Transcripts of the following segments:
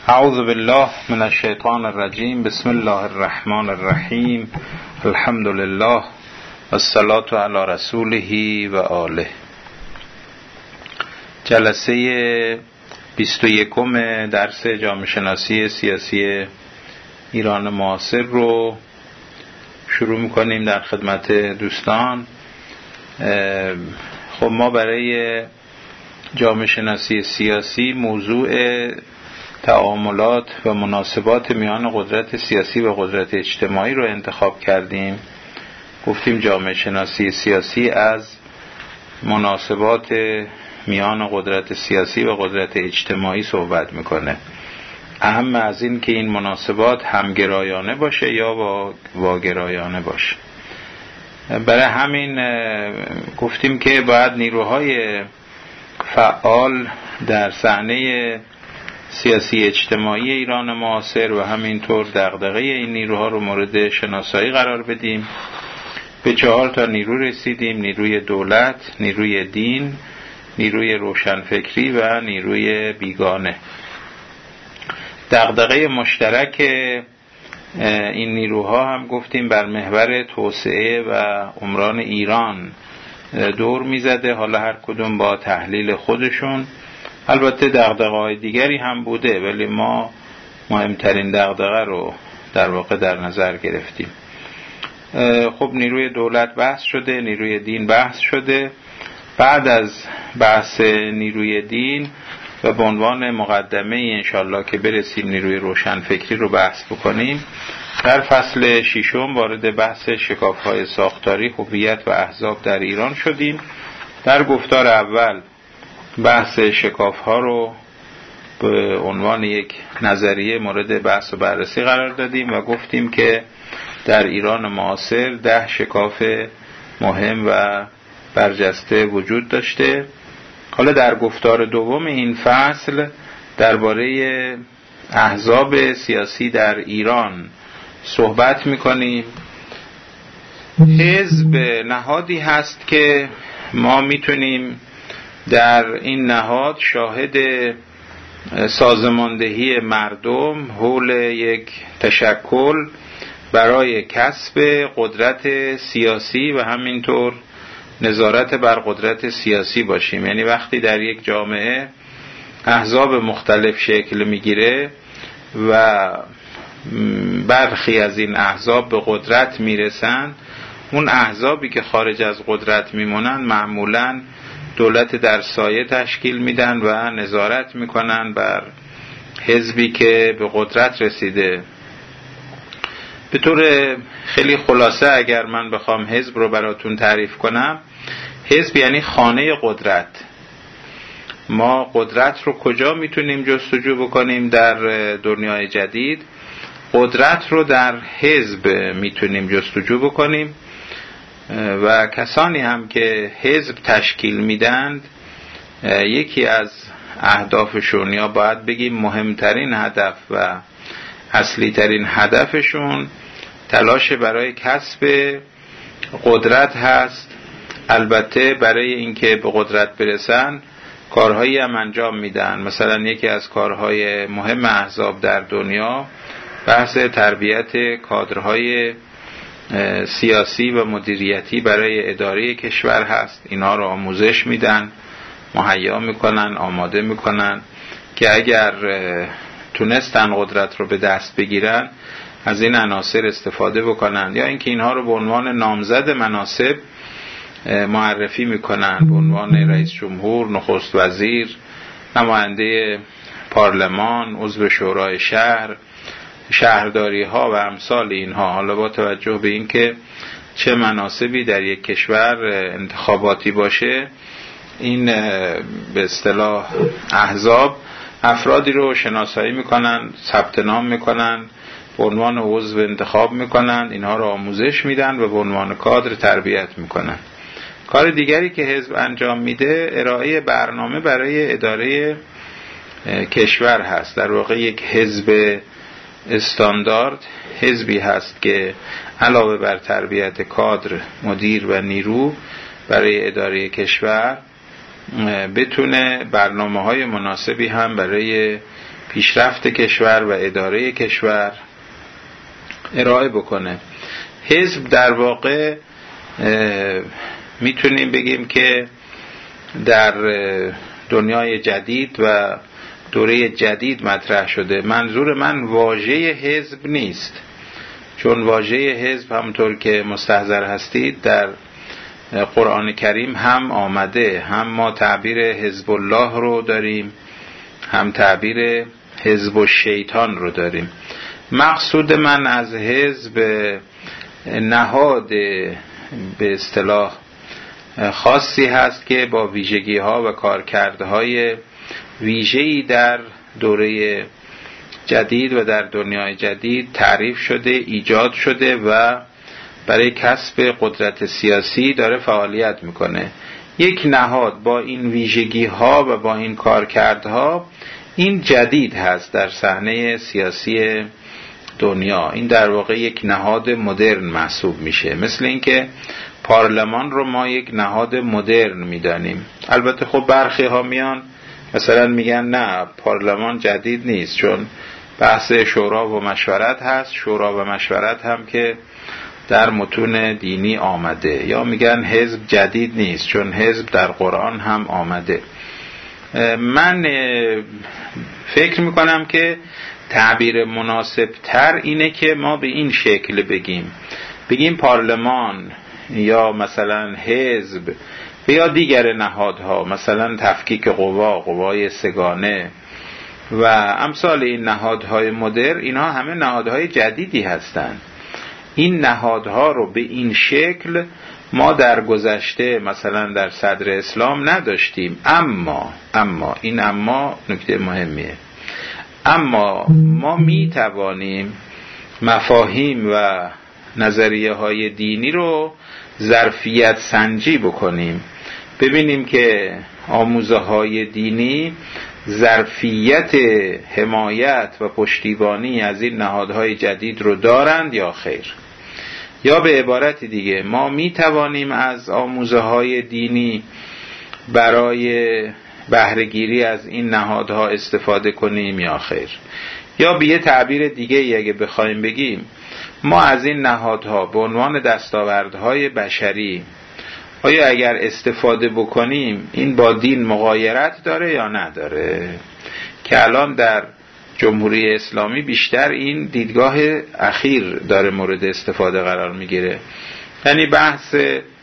اعوذ بالله من الشیطان الرجیم. بسم الله الرحمن الرحیم. الحمد لله والصلاة علی رسوله و آله. جلسه 21 درس جامعه شناسی سیاسی ایران معاصر رو شروع میکنیم در خدمت دوستان. خب ما برای جامعه شناسی سیاسی موضوع تعاملات و مناسبات میان قدرت سیاسی و قدرت اجتماعی رو انتخاب کردیم. گفتیم جامعه شناسی سیاسی از مناسبات میان قدرت سیاسی و قدرت اجتماعی صحبت میکنه. اهم از این که این مناسبات همگرایانه باشه یا واگرایانه باشه. برای همین گفتیم که باید نیروهای فعال در صحنه سیاسی اجتماعی ایران معاصر و همینطور دغدغه این نیروها رو مورد شناسایی قرار بدیم. به 4 نیرو رسیدیم: نیروی دولت، نیروی دین، نیروی روشنفکری و نیروی بیگانه. دغدغه مشترک این نیروها هم گفتیم بر محور توسعه و عمران ایران دور میزده، حالا هر کدوم با تحلیل خودشون. البته دغدغه‌های دیگری هم بوده ولی ما مهمترین دغدغه رو در واقع در نظر گرفتیم. خب نیروی دولت بحث شده، نیروی دین بحث شده. بعد از بحث نیروی دین و به عنوان مقدمه انشالله که برسیم نیروی روشنفکری رو بحث بکنیم، در فصل 6 وارد بحث شکاف‌های ساختاری، هویت و احزاب در ایران شدیم. در گفتار اول بحث شکاف‌ها رو به عنوان یک نظریه مورد بحث و بررسی قرار دادیم و گفتیم که در ایران معاصر 10 شکاف مهم و برجسته وجود داشته. حالا در گفتار دوم این فصل درباره احزاب سیاسی در ایران صحبت می‌کنیم. حزب نهادی هست که ما میتونیم در این نهاد شاهد سازماندهی مردم حول یک تشکل برای کسب قدرت سیاسی و همینطور نظارت بر قدرت سیاسی باشیم. یعنی وقتی در یک جامعه احزاب مختلف شکل میگیره و برخی از این احزاب به قدرت میرسن، اون احزابی که خارج از قدرت میمونن معمولاً دولت در سایه تشکیل میدن و نظارت میکنن بر حزبی که به قدرت رسیده. به طور خیلی خلاصه اگر من بخوام حزب رو براتون تعریف کنم، حزب یعنی خانه قدرت. ما قدرت رو کجا میتونیم جستجو بکنیم در دنیای جدید؟ قدرت رو در حزب میتونیم جستجو بکنیم و کسانی هم که حزب تشکیل میدند یکی از اهدافشون یا باید بگیم مهمترین هدف و اصلی ترین هدفشون تلاش برای کسب قدرت هست. البته برای اینکه به قدرت برسن کارهایی هم انجام میدن. مثلا یکی از کارهای مهم احزاب در دنیا بحث تربیت کادرهای سیاسی و مدیریتی برای اداره کشور هست. اینا رو آموزش میدن، مهیا میکنن، آماده میکنن که اگر تونستن قدرت رو به دست بگیرن از این عناصر استفاده بکنن، یا اینکه اینها رو به عنوان نامزد مناصب معرفی میکنن، به عنوان رئیس جمهور، نخست وزیر، نماینده پارلمان، عضو شورای شهر، شهرداری ها و امثال اینها. حالا با توجه به اینکه چه مناصبی در یک کشور انتخاباتی باشه، این به اصطلاح احزاب افرادی رو شناسایی میکنن، ثبت نام میکنن، به عنوان عضو انتخاب میکنن، اینها رو آموزش میدن و به عنوان کادر تربیت میکنن. کار دیگری که حزب انجام میده ارائه برنامه برای اداره کشور هست. در واقع یک حزب استاندارد حزبی هست که علاوه بر تربیت کادر، مدیر و نیرو برای اداره کشور بتونه برنامه‌های مناسبی هم برای پیشرفت کشور و اداره کشور ارائه بکنه. حزب در واقع میتونیم بگیم که در دنیای جدید و دوره جدید مطرح شده. منظور من واژه حزب نیست، چون واژه حزب همونطور که مستحضر هستید در قرآن کریم هم آمده، هم ما تعبیر حزب الله رو داریم، هم تعبیر حزب الشیطان رو داریم. مقصود من از حزب نهاد به اصطلاح خاصی هست که با ویژگی ها و کارکردهای ویژه‌ای در دوره جدید و در دنیای جدید تعریف شده، ایجاد شده و برای کسب قدرت سیاسی داره فعالیت میکنه. یک نهاد با این ویژگی ها و با این کارکردها این جدید هست در صحنه سیاسی دنیا. این در واقع یک نهاد مدرن محسوب میشه، مثل اینکه پارلمان رو ما یک نهاد مدرن میدانیم. البته خب برخی ها میان مثلا میگن نه پارلمان جدید نیست، چون بحث شورا و مشورت هست، شورا و مشورت هم که در متون دینی آمده. یا میگن حزب جدید نیست، چون حزب در قرآن هم آمده. من فکر میکنم که تعبیر مناسب تر اینه که ما به این شکل بگیم پارلمان یا مثلا حزب یا دیگر نهادها، مثلا تفکیک قوای سگانه و امثال این نهادهای مدرن، اینها همه نهادهای جدیدی هستند. این نهادها رو به این شکل ما در گذشته مثلا در صدر اسلام نداشتیم. اما این نکته مهمیه، اما ما می توانیم مفاهیم و نظریه های دینی رو ظرفیت سنجی بکنیم، ببینیم که آموزه های دینی ظرفیت حمایت و پشتیبانی از این نهادهای جدید رو دارند یا خیر. یا به عبارت دیگه ما می توانیم از آموزه های دینی برای بهره‌گیری از این نهادها استفاده کنیم یا خیر. یا به یه تعبیر دیگه اگه بخوایم بگیم، ما از این نهادها به عنوان دستاوردهای بشری آیا اگر استفاده بکنیم این با دین مغایرت داره یا نداره؟ که الان در جمهوری اسلامی بیشتر این دیدگاه اخیر داره مورد استفاده قرار میگیره. یعنی بحث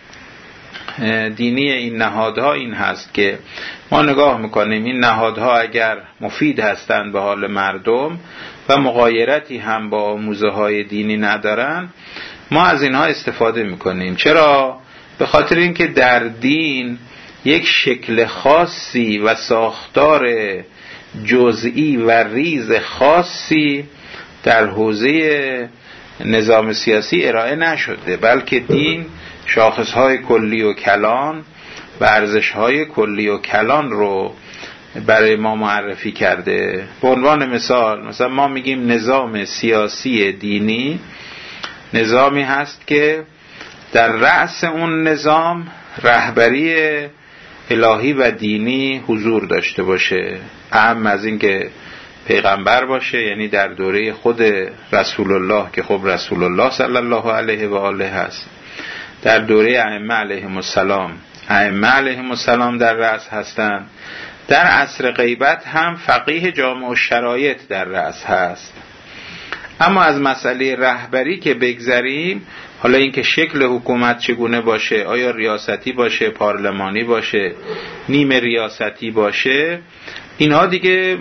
دینی این نهادها این هست که ما نگاه میکنیم این نهادها اگر مفید هستند به حال مردم و مغایرتی هم با آموزه های دینی ندارن، ما از اینها استفاده میکنیم. چرا؟ به خاطر اینکه در دین یک شکل خاصی و ساختار جزئی و ریز خاصی در حوزه نظام سیاسی ارائه نشده، بلکه دین شاخصهای کلی و کلان و ارزشهای کلی و کلان رو برای ما معرفی کرده. به عنوان مثلا ما میگیم نظام سیاسی دینی نظامی هست که در رأس اون نظام رهبری الهی و دینی حضور داشته باشه، اهم از این که پیغمبر باشه، یعنی در دوره خود رسول الله که خب رسول الله صلی الله علیه و آله هست، در دوره ائمه علیهم السلام در رأس هستند. در عصر غیبت هم فقیه جامع الشرایط در رأس هست. اما از مسئله رهبری که بگذریم، حالا اینکه شکل حکومت چگونه باشه، آیا ریاستی باشه، پارلمانی باشه، نیمه ریاستی باشه، اینها دیگه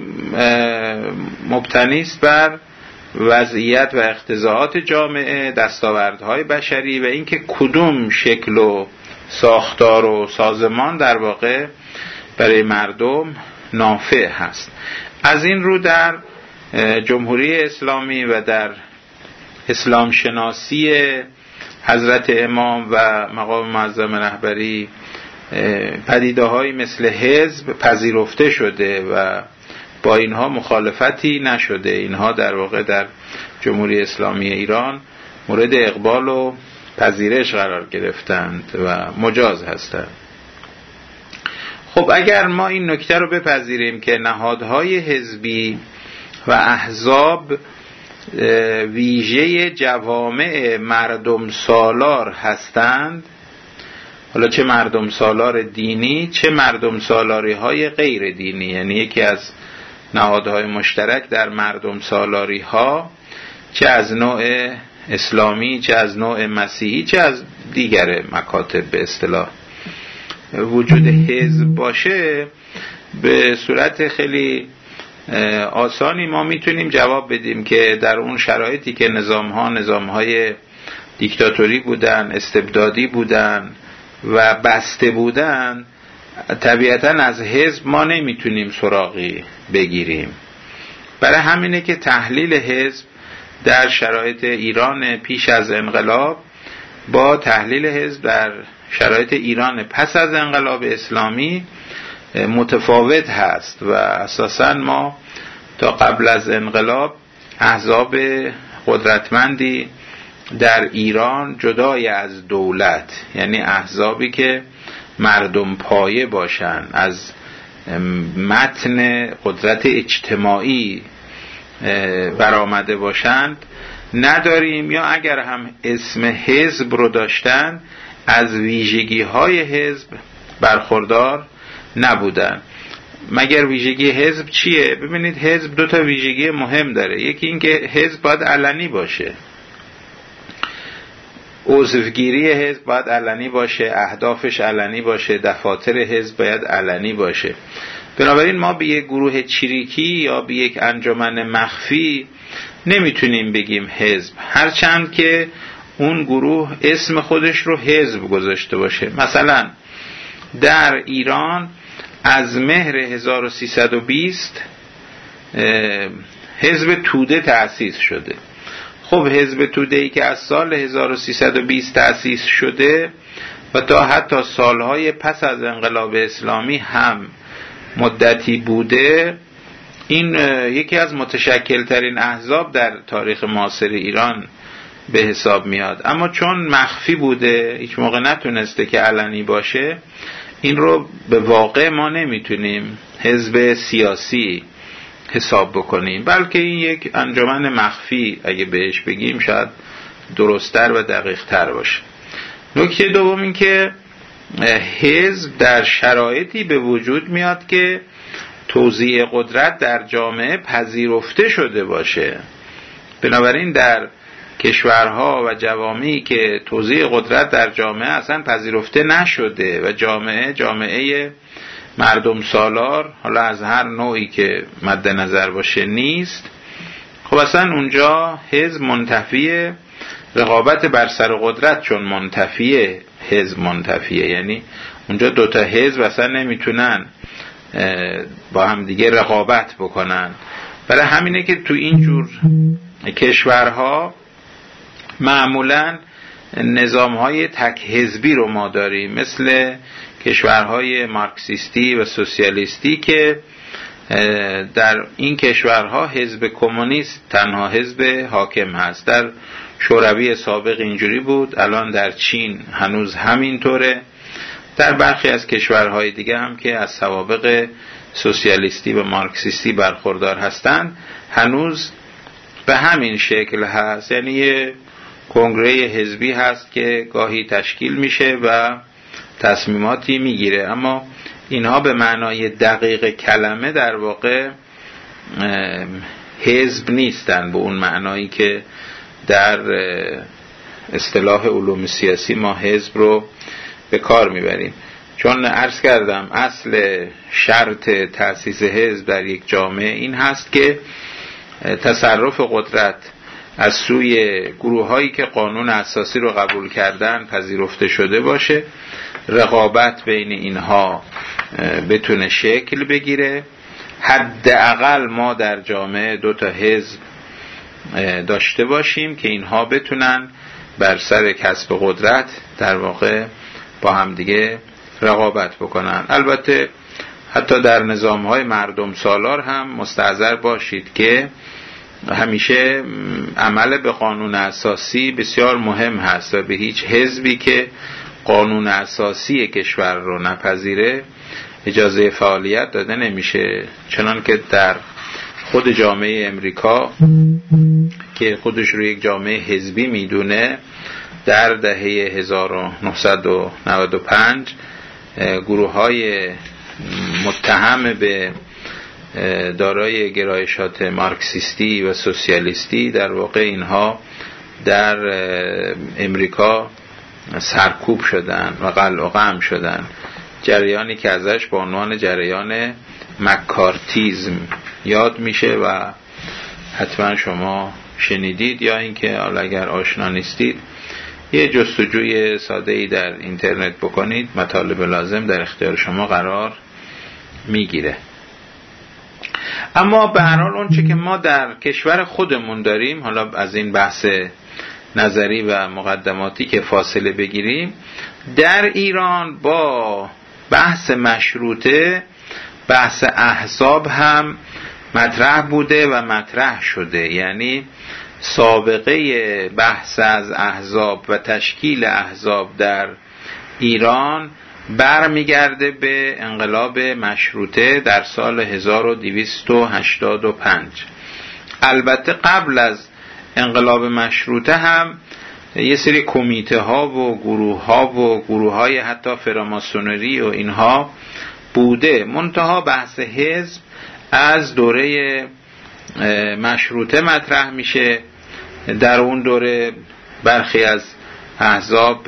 مبتنی است بر وضعیت و اقتضاعات جامعه، دستاوردهای بشری و اینکه کدوم شکل و ساختار و سازمان در واقع برای مردم نافع هست. از این رو در جمهوری اسلامی و در اسلام شناسی حضرت امام و مقام معظم رهبری پدیده‌هایی مثل حزب پذیرفته شده و با اینها مخالفتی نشده. اینها در واقع در جمهوری اسلامی ایران مورد اقبال و پذیرش قرار گرفتند و مجاز هستند. خب اگر ما این نکته رو بپذیریم که نهادهای حزبی و احزاب ویژه جوامع مردم سالار هستند، حالا چه مردم سالار دینی چه مردم سالاری های غیر دینی، یعنی یکی از نهادهای مشترک در مردم سالاری ها چه از نوع اسلامی چه از نوع مسیحی چه از دیگر مکاتب به اصطلاح وجود حزب باشه، به صورت خیلی آسانی ما میتونیم جواب بدیم که در اون شرایطی که نظامهای دیکتاتوری بودن، استبدادی بودن و بسته بودن، طبیعتا از حزب ما نمیتونیم سراغی بگیریم. برای همینه که تحلیل حزب در شرایط ایران پیش از انقلاب با تحلیل حزب در شرایط ایران پس از انقلاب اسلامی متفاوت هست و اساساً ما تا قبل از انقلاب احزاب قدرتمندی در ایران جدای از دولت، یعنی احزابی که مردم پایه باشن، از متن قدرت اجتماعی برآمده باشند نداریم، یا اگر هم اسم حزب رو داشتن از ویژگی های حزب برخوردار نبودن. مگر ویژگی حزب چیه؟ ببینید حزب دو تا ویژگی مهم داره. یکی این که حزب باید علنی باشه، عضوگیری حزب باید علنی باشه، اهدافش علنی باشه، دفاتر حزب باید علنی باشه. بنابراین ما به یک گروه چریکی یا به یک انجمن مخفی نمیتونیم بگیم حزب، هرچند که اون گروه اسم خودش رو حزب گذاشته باشه. مثلا در ایران از مهر 1320 حزب توده تأسیس شده. خب حزب توده‌ای که از سال 1320 تأسیس شده و تا حتی سالهای پس از انقلاب اسلامی هم مدتی بوده، این یکی از متشکل ترین احزاب در تاریخ معاصر ایران به حساب میاد. اما چون مخفی بوده، هیچ موقع نتونسته که علنی باشه، این رو به واقع ما نمیتونیم حزب سیاسی حساب بکنیم، بلکه این یک انجمن مخفی اگه بهش بگیم شاید درست‌تر و دقیق‌تر باشه. نکته دوم این که حزب در شرایطی به وجود میاد که توزیع قدرت در جامعه پذیرفته شده باشه. بنابراین در کشورها و جوامعی که توزیع قدرت در جامعه اصلا پذیرفته نشده و جامعه مردم سالار حالا از هر نوعی که مد نظر باشه نیست، خب اصلا اونجا حزب منتفیه، رقابت بر سر قدرت چون منتفیه حزب منتفیه، یعنی اونجا دوتا حزب اصلا نمیتونن با هم دیگه رقابت بکنن. برای همینه که تو اینجور کشورها معمولاً نظام‌های تک حزبی رو ما داریم، مثل کشورهای مارکسیستی و سوسیالیستی که در این کشورها حزب کمونیست تنها حزب حاکم هست. در شوروی سابق اینجوری بود، الان در چین هنوز همینطوره، در برخی از کشورهای دیگه هم که از سوابق سوسیالیستی و مارکسیستی برخوردار هستند هنوز به همین شکل هست. یعنی یه کنگره حزبی هست که گاهی تشکیل میشه و تصمیماتی میگیره، اما اینها به معنای دقیق کلمه در واقع حزب نیستن، به اون معنایی که در اصطلاح علوم سیاسی ما حزب رو به کار میبریم. چون عرض کردم اصل شرط تأسیس حزب در یک جامعه این هست که تصرف قدرت از سوی گروه‌هایی که قانون اساسی رو قبول کردن پذیرفته شده باشه، رقابت بین اینها بتونه شکل بگیره. حداقل ما در جامعه دو تا حزب داشته باشیم که اینها بتونن بر سر کسب قدرت در واقع با هم دیگه رقابت بکنن. البته حتی در نظام‌های مردم سالار هم مستحضر باشید که همیشه عمل به قانون اساسی بسیار مهم هست و به هیچ حزبی که قانون اساسی کشور رو نپذیره اجازه فعالیت داده نمیشه، چنان که در خود جامعه امریکا که خودش رو یک جامعه حزبی میدونه در دهه 1995 گروه‌های متهم به دارای گرایشات مارکسیستی و سوسیالیستی در واقع اینها در امریکا سرکوب شدن و قلع و قم شدن، جریانی که ازش با عنوان جریان مکارتیزم یاد میشه و حتما شما شنیدید یا اینکه حالا اگر آشنا نیستید یه جستجوی ساده‌ای در اینترنت بکنید، مطالب لازم در اختیار شما قرار میگیره. اما به هر حال اون چه که ما در کشور خودمون داریم، حالا از این بحث نظری و مقدماتی که فاصله بگیریم، در ایران با بحث مشروطه بحث احزاب هم مطرح بوده و مطرح شده. یعنی سابقه بحث از احزاب و تشکیل احزاب در ایران برمیگرده به انقلاب مشروطه در سال 1285. البته قبل از انقلاب مشروطه هم یه سری کمیته ها و گروه های حتی فراماسونری و اینها بوده، منتها بحث حزب از دوره مشروطه مطرح میشه. در اون دوره برخی از احزاب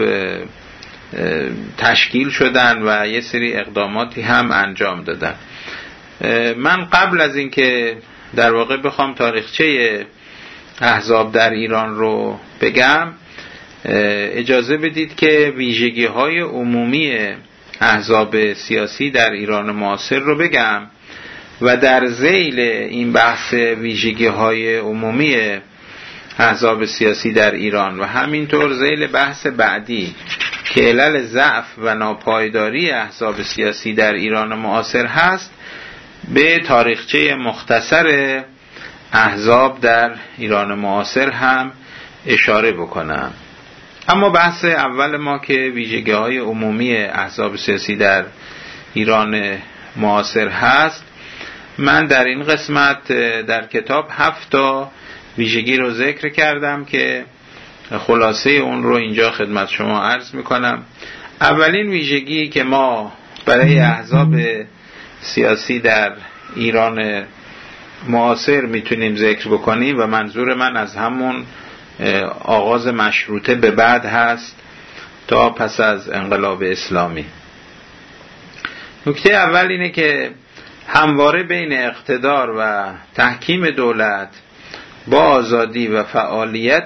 تشکیل شدن و یه سری اقداماتی هم انجام دادن. من قبل از اینکه در واقع بخوام تاریخچه احزاب در ایران رو بگم، اجازه بدید که ویژگی‌های عمومی احزاب سیاسی در ایران معاصر رو بگم و در ذیل این بحث ویژگی‌های عمومی احزاب سیاسی در ایران و همینطور ذیل بحث بعدی که علل ضعف و ناپایداری احزاب سیاسی در ایران معاصر هست، به تاریخچه مختصر احزاب در ایران معاصر هم اشاره بکنم. اما بحث اول ما که ویژگی‌های عمومی احزاب سیاسی در ایران معاصر هست، من در این قسمت در کتاب 7 ویژگی رو ذکر کردم که خلاصه اون رو اینجا خدمت شما عرض میکنم. اولین ویژگی که ما برای احزاب سیاسی در ایران معاصر میتونیم ذکر بکنیم و منظور من از همون آغاز مشروطه به بعد هست تا پس از انقلاب اسلامی. نکته اول اینه که همواره بین اقتدار و تحکیم دولت با آزادی و فعالیت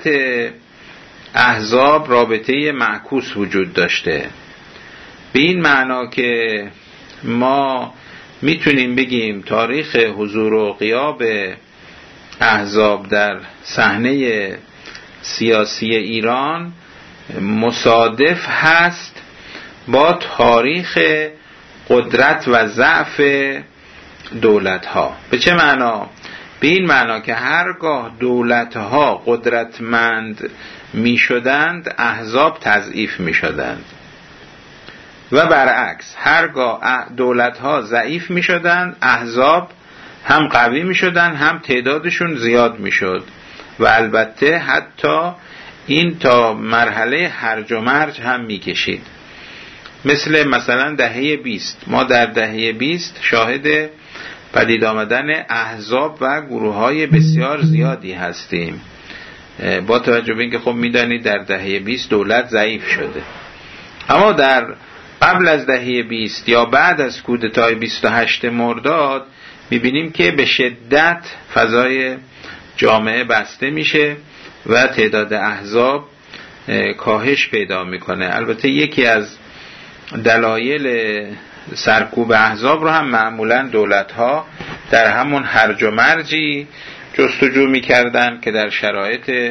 احزاب رابطه معکوس وجود داشته. به این معنا که ما میتونیم بگیم تاریخ حضور و غیاب احزاب در صحنه سیاسی ایران مصادف هست با تاریخ قدرت و ضعف دولت‌ها. به چه معنا؟ به این معنا که هرگاه دولت‌ها قدرتمند می‌شدند، احزاب تضعیف می‌شدند و برعکس، هرگاه دولت‌ها ضعیف می‌شدند، احزاب هم قوی می‌شدند، هم تعدادشون زیاد می‌شد و البته حتی این تا مرحله هرج و مرج هم می‌کشید. مثلا دهه 20، ما در دهه 20 شاهد پدید آمدن احزاب و گروه‌های بسیار زیادی هستیم، با توجه به اینکه خب می‌دانید در دهه 20 دولت ضعیف شده. اما در قبل از دهه 20 یا بعد از کودتای 28 مرداد می‌بینیم که به شدت فضای جامعه بسته میشه و تعداد احزاب کاهش پیدا میکنه. البته یکی از دلایل سرکوب احزاب رو هم معمولاً دولت‌ها در همون هرج و مرجی جستجو می‌کردن که در شرایط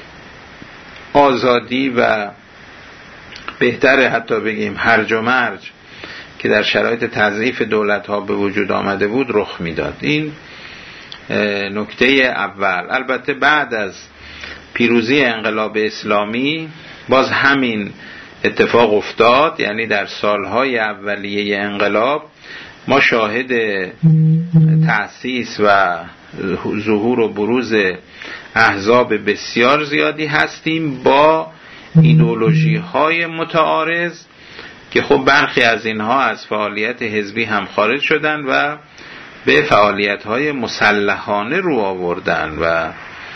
آزادی و بهتره حتی بگیم هرج و مرج که در شرایط تضعیف دولت‌ها به وجود آمده بود رخ میداد. این نکته اول. البته بعد از پیروزی انقلاب اسلامی باز همین اتفاق افتاد، یعنی در سالهای اولیه انقلاب ما شاهد تأسیس و ظهور و بروز احزاب بسیار زیادی هستیم با ایدئولوژی های متعارض که خب برخی از اینها از فعالیت حزبی هم خارج شدن و به فعالیت های مسلحانه رو آوردن و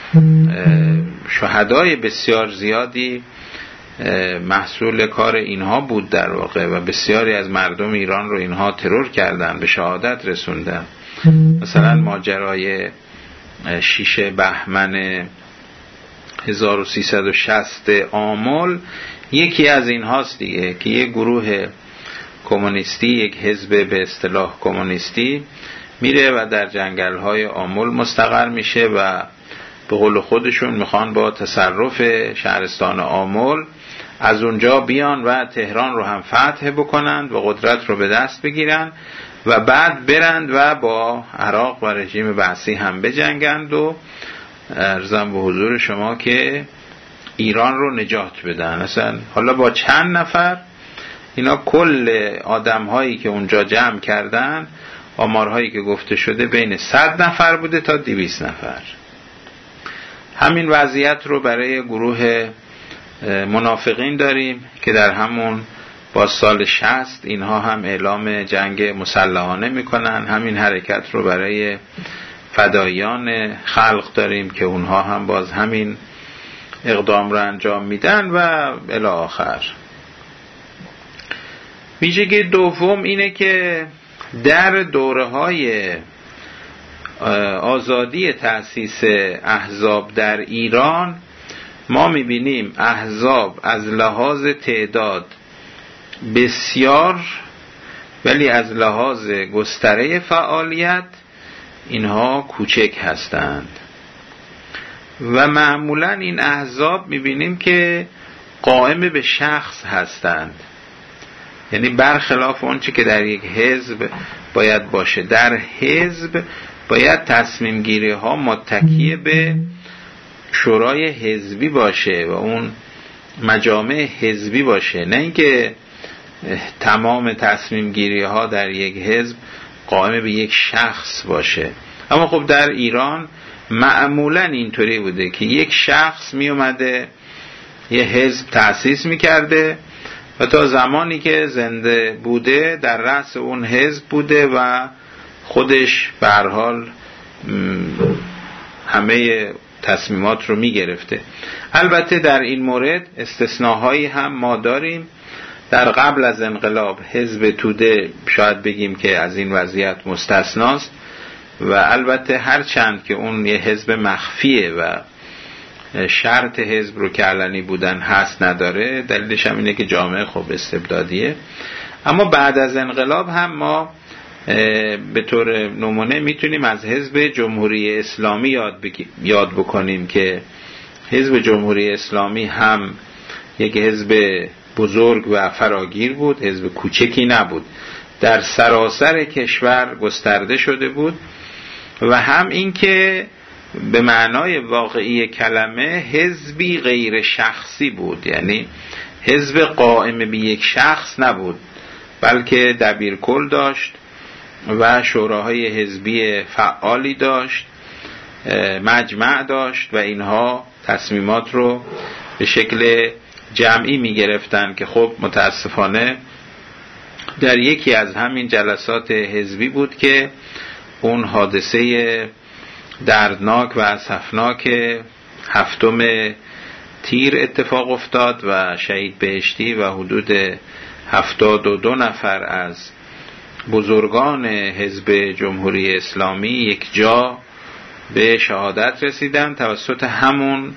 شهدای بسیار زیادی محصول کار اینها بود در واقع و بسیاری از مردم ایران رو اینها ترور کردن، به شهادت رسوندن. مثلا ماجرای 6 بهمن 1360 آمل یکی از این هاست دیگه، که یک گروه کمونیستی، یک حزب به اصطلاح کمونیستی میره و در جنگل‌های آمل مستقر میشه و به قول خودشون میخوان با تصرف شهرستان آمل از اونجا بیان و تهران رو هم فتح بکنند و قدرت رو به دست بگیرن و بعد برند و با عراق و رژیم بعثی هم بجنگند و عرضم به حضور شما که ایران رو نجات بدن. اصلا حالا با چند نفر؟ اینا کل آدم هایی که اونجا جمع کردن، آمارهایی که گفته شده بین 100 نفر بوده تا 200 نفر. همین وضعیت رو برای گروه منافقین داریم که در همون با سال 60 اینها هم اعلام جنگ مسلحانه میکنن. همین حرکت رو برای فدایان خلق داریم که اونها هم باز همین اقدام رو انجام میدن و الی آخر. ویژگی دوم اینه که در دوره‌های آزادی تأسیس احزاب در ایران ما میبینیم احزاب از لحاظ تعداد بسیار، ولی از لحاظ گستره فعالیت اینها کوچک هستند و معمولا این احزاب میبینیم که قائم به شخص هستند، یعنی برخلاف اونچه که در یک حزب باید باشه. در حزب باید تصمیم گیری ها متکی به شورای حزبی باشه و اون مجامع حزبی باشه، نه اینکه تمام تصمیم گیری ها در یک حزب قائم به یک شخص باشه. اما خب در ایران معمولا اینطوری بوده که یک شخص می اومده یه حزب تأسیس می کرده و تا زمانی که زنده بوده در رأس اون حزب بوده و خودش به هر حال همه تصمیمات رو می گرفته. البته در این مورد استثناهایی هم ما داریم. در قبل از انقلاب حزب توده شاید بگیم که از این وضعیت مستثناست و البته هر چند که اون یه حزب مخفیه و شرط حزب رو که علنی بودن هست نداره، دلیلش هم اینه که جامعه خب استبدادیه. اما بعد از انقلاب هم ما به طور نمونه میتونیم از حزب جمهوری اسلامی یاد بکنیم که حزب جمهوری اسلامی هم یک حزب بزرگ و فراگیر بود، حزب کوچکی نبود، در سراسر کشور گسترده شده بود و هم این که به معنای واقعی کلمه حزبی غیر شخصی بود، یعنی حزب قائم به یک شخص نبود بلکه دبیرکل داشت و شوراهای حزبی فعالی داشت، مجمع داشت و اینها تصمیمات رو به شکل جمعی می گرفتن که خب متاسفانه در یکی از همین جلسات حزبی بود که اون حادثه دردناک و اسفناک 7 تیر اتفاق افتاد و شهید بهشتی و حدود 72 نفر از بزرگان حزب جمهوری اسلامی یک جا به شهادت رسیدن توسط همون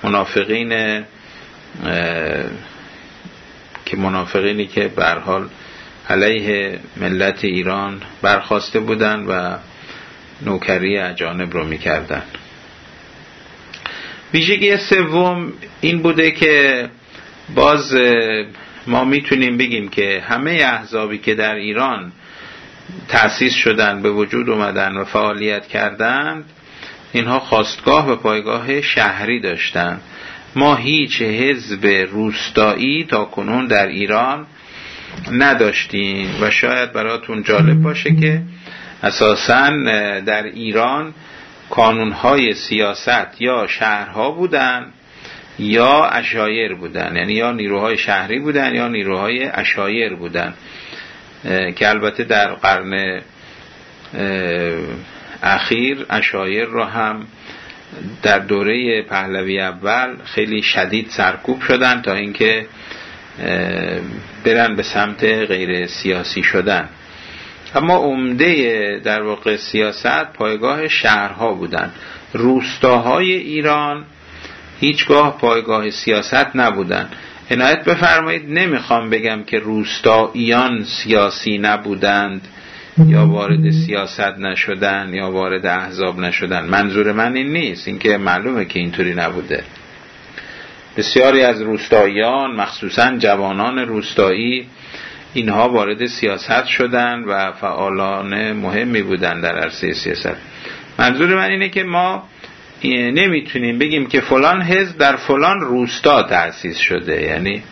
منافقینی که به هر حال علیه ملت ایران برخاسته بودن و نوکری اجانب رو میکردن. ویژگی سوم این بوده که باز ما میتونیم بگیم که همه احزابی که در ایران تأسیس شدن، به وجود اومدن و فعالیت کردند، اینها خاستگاه و پایگاه شهری داشتن. ما هیچ حزب روستایی تا کنون در ایران نداشتیم و شاید براتون جالب باشه که اساساً در ایران کانونهای سیاست یا شهرها بودن یا عشایر بودن، یعنی یا نیروهای شهری بودن یا نیروهای عشایر بودن، که البته در قرن اخیر عشایر رو هم در دوره پهلوی اول خیلی شدید سرکوب شدن تا اینکه برن به سمت غیر سیاسی شدن. اما عمده در واقع سیاست پایگاه شهرها بودن. روستاهای ایران هیچگاه پایگاه سیاست نبودن. عنایت بفرمایید، نمیخوام بگم که روستاییان سیاسی نبودند یا وارد سیاست نشدن یا وارد احزاب نشدن. منظور من این نیست، این که معلومه که اینطوری نبوده. بسیاری از روستاییان، مخصوصا جوانان روستایی، اینها وارد سیاست شدن و فعالان مهمی بودن در عرصه سیاست. منظور من اینه که ما نمیتونیم بگیم که فلان حزب در فلان روستا تأسیس شده، یعنی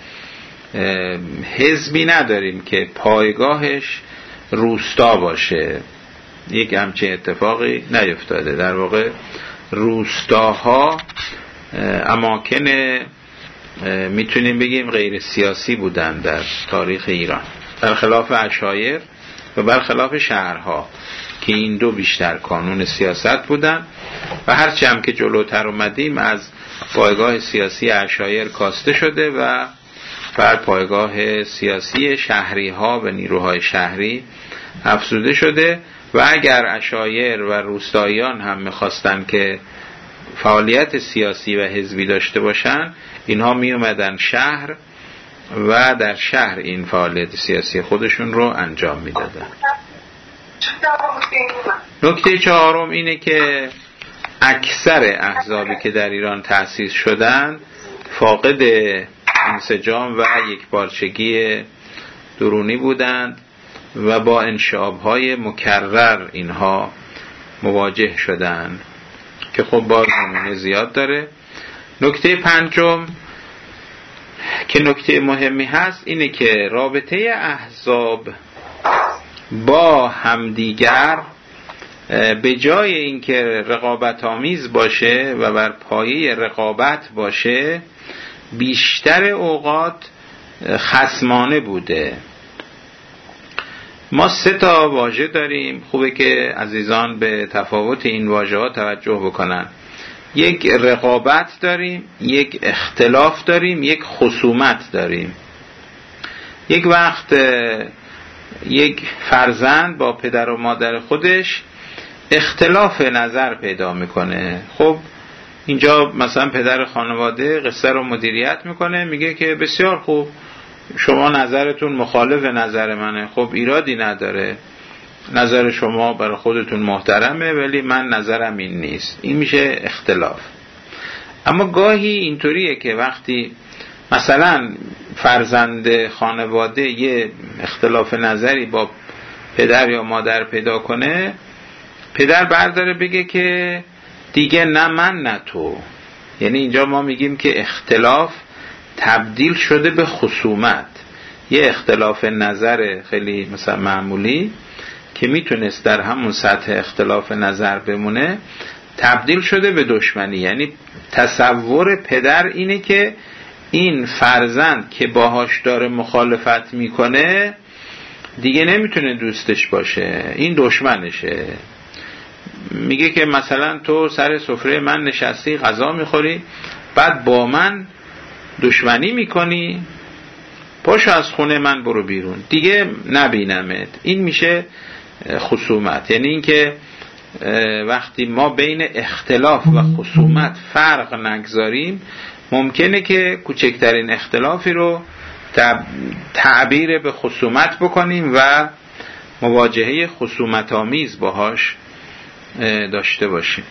حزبی نداریم که پایگاهش روستا باشه. یک همچین اتفاقی نیفتاده. در واقع روستاها اماکن میتونیم بگیم غیر سیاسی بودن در تاریخ ایران، برخلاف عشایر و برخلاف شهرها که این دو بیشتر کانون سیاست بودن. و هرچی هم که جلوتر اومدیم از پایگاه سیاسی عشایر کاسته شده و بر پایگاه سیاسی شهری ها و نیروهای شهری افزوده شده. و اگر عشایر و روستاییان هم میخواستن که فعالیت سیاسی و حزبی داشته باشن، اینها می اومدن شهر و در شهر این فعالیت سیاسی خودشون رو انجام میدادن. نکته چهارم اینه که اکثر احزابی که در ایران تأسیس شدن فاقد انسجام و یکپارچگی درونی بودند و با انشعاب‌های مکرر اینها مواجه شدند که خب باز نمونه زیاد داره. نکته پنجم که نکته مهمی هست اینه که رابطه احزاب با همدیگر به جای اینکه رقابت آمیز باشه و بر پایه رقابت باشه، بیشتر اوقات خصمانه بوده. ما 3 واژه داریم، خوبه که عزیزان به تفاوت این واژه‌ها توجه بکنن. یک رقابت داریم، یک اختلاف داریم، یک خصومت داریم. یک وقت یک فرزند با پدر و مادر خودش اختلاف نظر پیدا میکنه. خب اینجا مثلا پدر خانواده قصه رو مدیریت میکنه، میگه که بسیار خوب، شما نظرتون مخالف نظر منه، خب ایرادی نداره، نظر شما برای خودتون محترمه ولی من نظرم این نیست. این میشه اختلاف. اما گاهی اینطوریه که وقتی مثلا فرزند خانواده یه اختلاف نظری با پدر یا مادر پیدا کنه، پدر برداره بگه که دیگه نه من نه تو. یعنی اینجا ما میگیم که اختلاف تبدیل شده به خصومت. یه اختلاف نظر خیلی مثلا معمولی که میتونست در همون سطح اختلاف نظر بمونه، تبدیل شده به دشمنی. یعنی تصور پدر اینه که این فرزند که باهاش داره مخالفت میکنه دیگه نمیتونه دوستش باشه، این دشمنشه. میگه که مثلا تو سر سفره من نشستی غذا میخوری، بعد با من دشمنی میکنی، پاشو از خونه من برو بیرون، دیگه نبینمت. این میشه خصومت. یعنی این که وقتی ما بین اختلاف و خصومت فرق نگذاریم، ممکنه که کوچکترین اختلافی رو تعبیر به خصومت بکنیم و مواجهه خصومت آمیز باهاش داشته باشیم.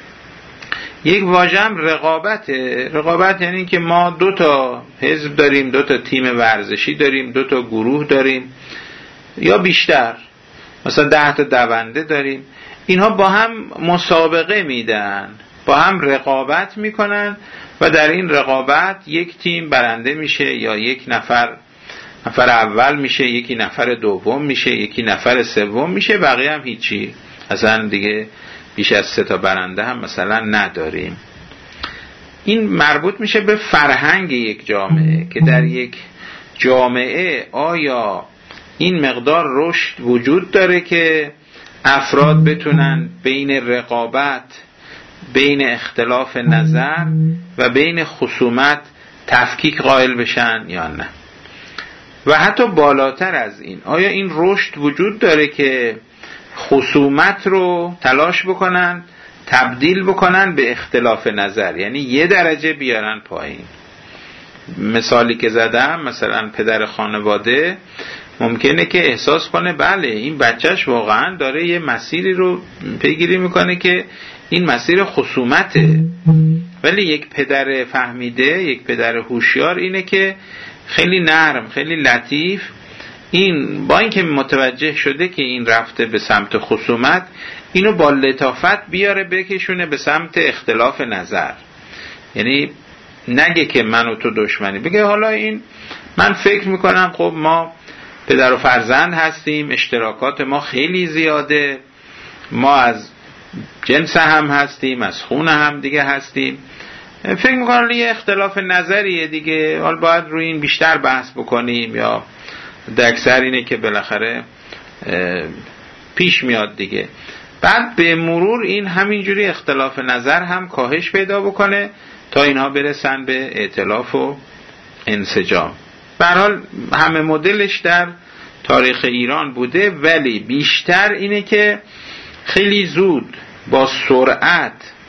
یک واژه هم رقابته. رقابت یعنی که ما 2 حزب داریم، 2 تیم ورزشی داریم، 2 گروه داریم یا بیشتر، مثلا 10 دونده داریم. اینها با هم مسابقه میدن، با هم رقابت میکنن و در این رقابت یک تیم برنده میشه یا یک نفر اول میشه، یکی نفر دوم میشه، یکی نفر سوم میشه، بقیه هم هیچی، اصلا دیگه بیش از 3 تا برنده هم مثلا نداریم. این مربوط میشه به فرهنگ یک جامعه که در یک جامعه آیا این مقدار رشد وجود داره که افراد بتونن بین رقابت، بین اختلاف نظر و بین خصومت تفکیک قائل بشن یا نه. و حتی بالاتر از این، آیا این رشد وجود داره که خصومت رو تلاش بکنن تبدیل بکنن به اختلاف نظر، یعنی 1 درجه بیارن پایین. مثالی که زدم، مثلا پدر خانواده ممکنه که احساس کنه بله این بچهش واقعا داره یه مسیری رو پیگیری میکنه که این مسیر خصومته، ولی یک پدر فهمیده، یک پدر هوشیار اینه که خیلی نرم، خیلی لطیف، این با اینکه متوجه شده که این رفته به سمت خصومت، اینو با لطافت بیاره بکشونه به سمت اختلاف نظر. یعنی نگه که من و تو دشمنی، بگه حالا این من فکر میکنم خب ما پدر و فرزند هستیم، اشتراکات ما خیلی زیاده، ما از جنس هم هستیم، از خون هم دیگه هستیم، فکر میکنم یه اختلاف نظریه دیگه، حالا باید روی این بیشتر بحث بکنیم، یا دکسر اینه که بالاخره پیش میاد دیگه. بعد به مرور این همینجوری اختلاف نظر هم کاهش پیدا بکنه تا اینها برسن به ائتلاف و انسجام. به هر حال همه مدلش در تاریخ ایران بوده، ولی بیشتر اینه که خیلی زود با سرعت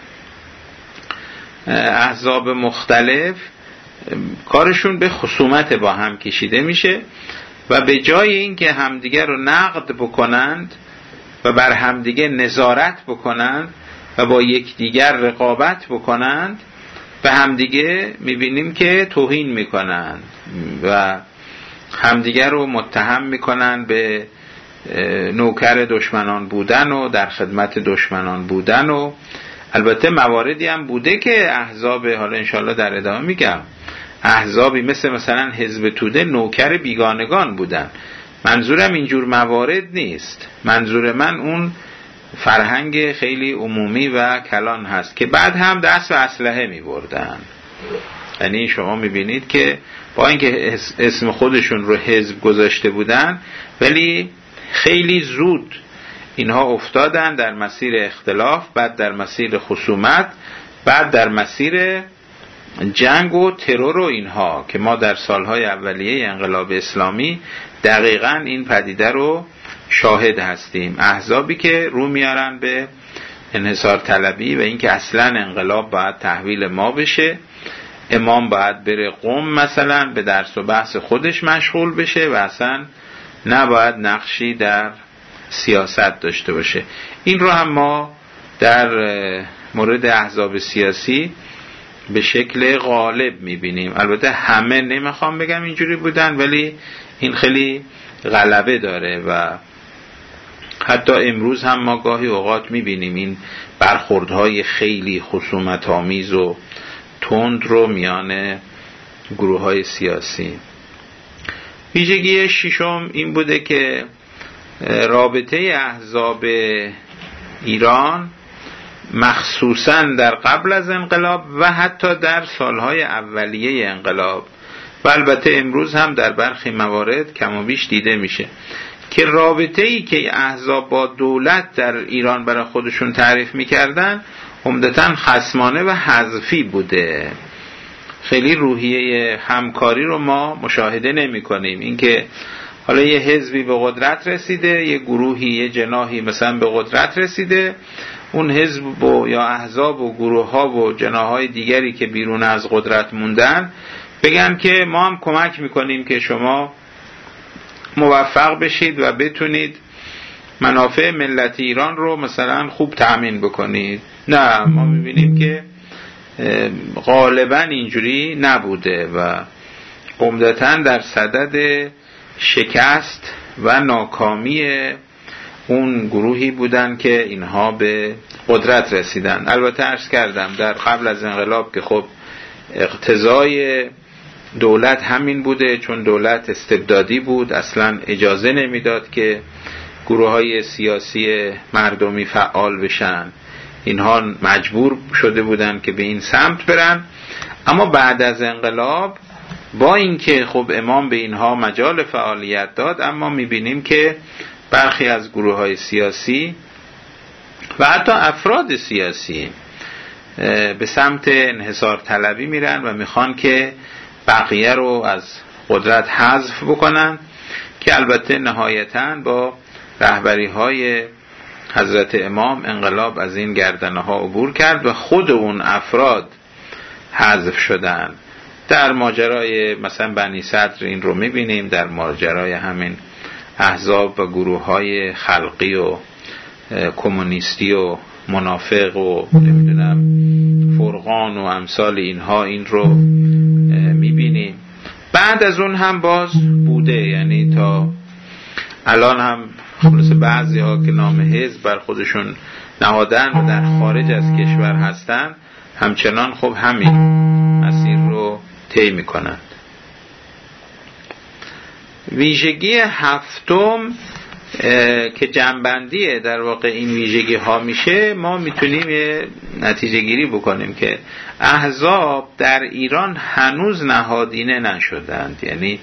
احزاب مختلف کارشون به خصومت با هم کشیده میشه و به جای اینکه همدیگه رو نقد بکنند و بر همدیگه نظارت بکنند و با یکدیگر رقابت بکنند، به همدیگه میبینیم که توهین میکنند و همدیگه رو متهم میکنند به نوکر دشمنان بودن و در خدمت دشمنان بودن. و البته مواردی هم بوده که احزاب، حالا انشالله در ادامه میگم، احزابی مثلا حزب توده نوکر بیگانگان بودن. منظورم اینجور موارد نیست، منظور من اون فرهنگ خیلی عمومی و کلان هست که بعد هم دست به اسلحه می بردن. یعنی شما می بینید که با اینکه اسم خودشون رو حزب گذاشته بودن، ولی خیلی زود اینها افتادن در مسیر اختلاف، بعد در مسیر خصومت، بعد در مسیر جنگ و ترور و اینها که ما در سالهای اولیه انقلاب اسلامی دقیقاً این پدیده رو شاهد هستیم. احزابی که رو میارن به انحصار طلبی و اینکه اصلاً انقلاب باید تحویل ما بشه، امام باید بره قم مثلا به درس و بحث خودش مشغول بشه و اصلاً نباید نقشی در سیاست داشته باشه. این رو هم ما در مورد احزاب سیاسی به شکل غالب میبینیم. البته همه نمیخوام بگم اینجوری بودن، ولی این خیلی غلبه داره و حتی امروز هم ما گاهی اوقات میبینیم این برخوردهای خیلی خصومت‌آمیز و تند رو میان گروه‌های سیاسی. ویژگی ششم این بوده که رابطه احزاب ایران مخصوصاً در قبل از انقلاب و حتی در سالهای اولیه انقلاب و البته امروز هم در برخی موارد کم و بیش دیده میشه که رابطه‌ای که احزاب با دولت در ایران برای خودشون تعریف میکردن عمدتاً خصمانه و حذفی بوده. خیلی روحیه همکاری رو ما مشاهده نمی کنیم. اینکه حالا یه حزبی به قدرت رسیده، یه گروهی، یه جناحی مثلا به قدرت رسیده، اون حزب و یا احزاب و گروه ها و جناحهای دیگری که بیرون از قدرت موندن بگن که ما هم کمک میکنیم که شما موفق بشید و بتونید منافع ملت ایران رو مثلا خوب تأمین بکنید. نه، ما میبینیم که غالبا اینجوری نبوده و عمدتاً در صدد شکست و ناکامی اون گروهی بودن که اینها به قدرت رسیدن. البته عرض کردم در قبل از انقلاب که خب اقتضای دولت همین بوده، چون دولت استبدادی بود، اصلا اجازه نمیداد که گروه‌های سیاسی مردمی فعال بشن. اینها مجبور شده بودن که به این سمت برن. اما بعد از انقلاب با اینکه خب امام به اینها مجال فعالیت داد، اما میبینیم که برخی از گروه‌های سیاسی و حتی افراد سیاسی به سمت انحصار طلبی میرن و میخوان که بقیه رو از قدرت حذف بکنن، که البته نهایتاً با رهبری های حضرت امام انقلاب از این گردنه ها عبور کرد و خود اون افراد حذف شدن. در ماجرای مثلا بنی صدر این رو میبینیم، در ماجرای همین احزاب و گروه های خلقی و کمونیستی و منافق و نمیدونم فرقان و امثال اینها این رو میبینیم. بعد از اون هم باز بوده، یعنی تا الان هم خلاص بعضی ها که نام حزب بر خودشون نهادن و در خارج از کشور هستن همچنان خب همین مسیر رو طی میکنند. ویژگی هفتم که جنبندی در واقع این ویژگی ها میشه، ما میتونیم یه نتیجه گیری بکنیم که احزاب در ایران هنوز نهادینه نشدند، یعنی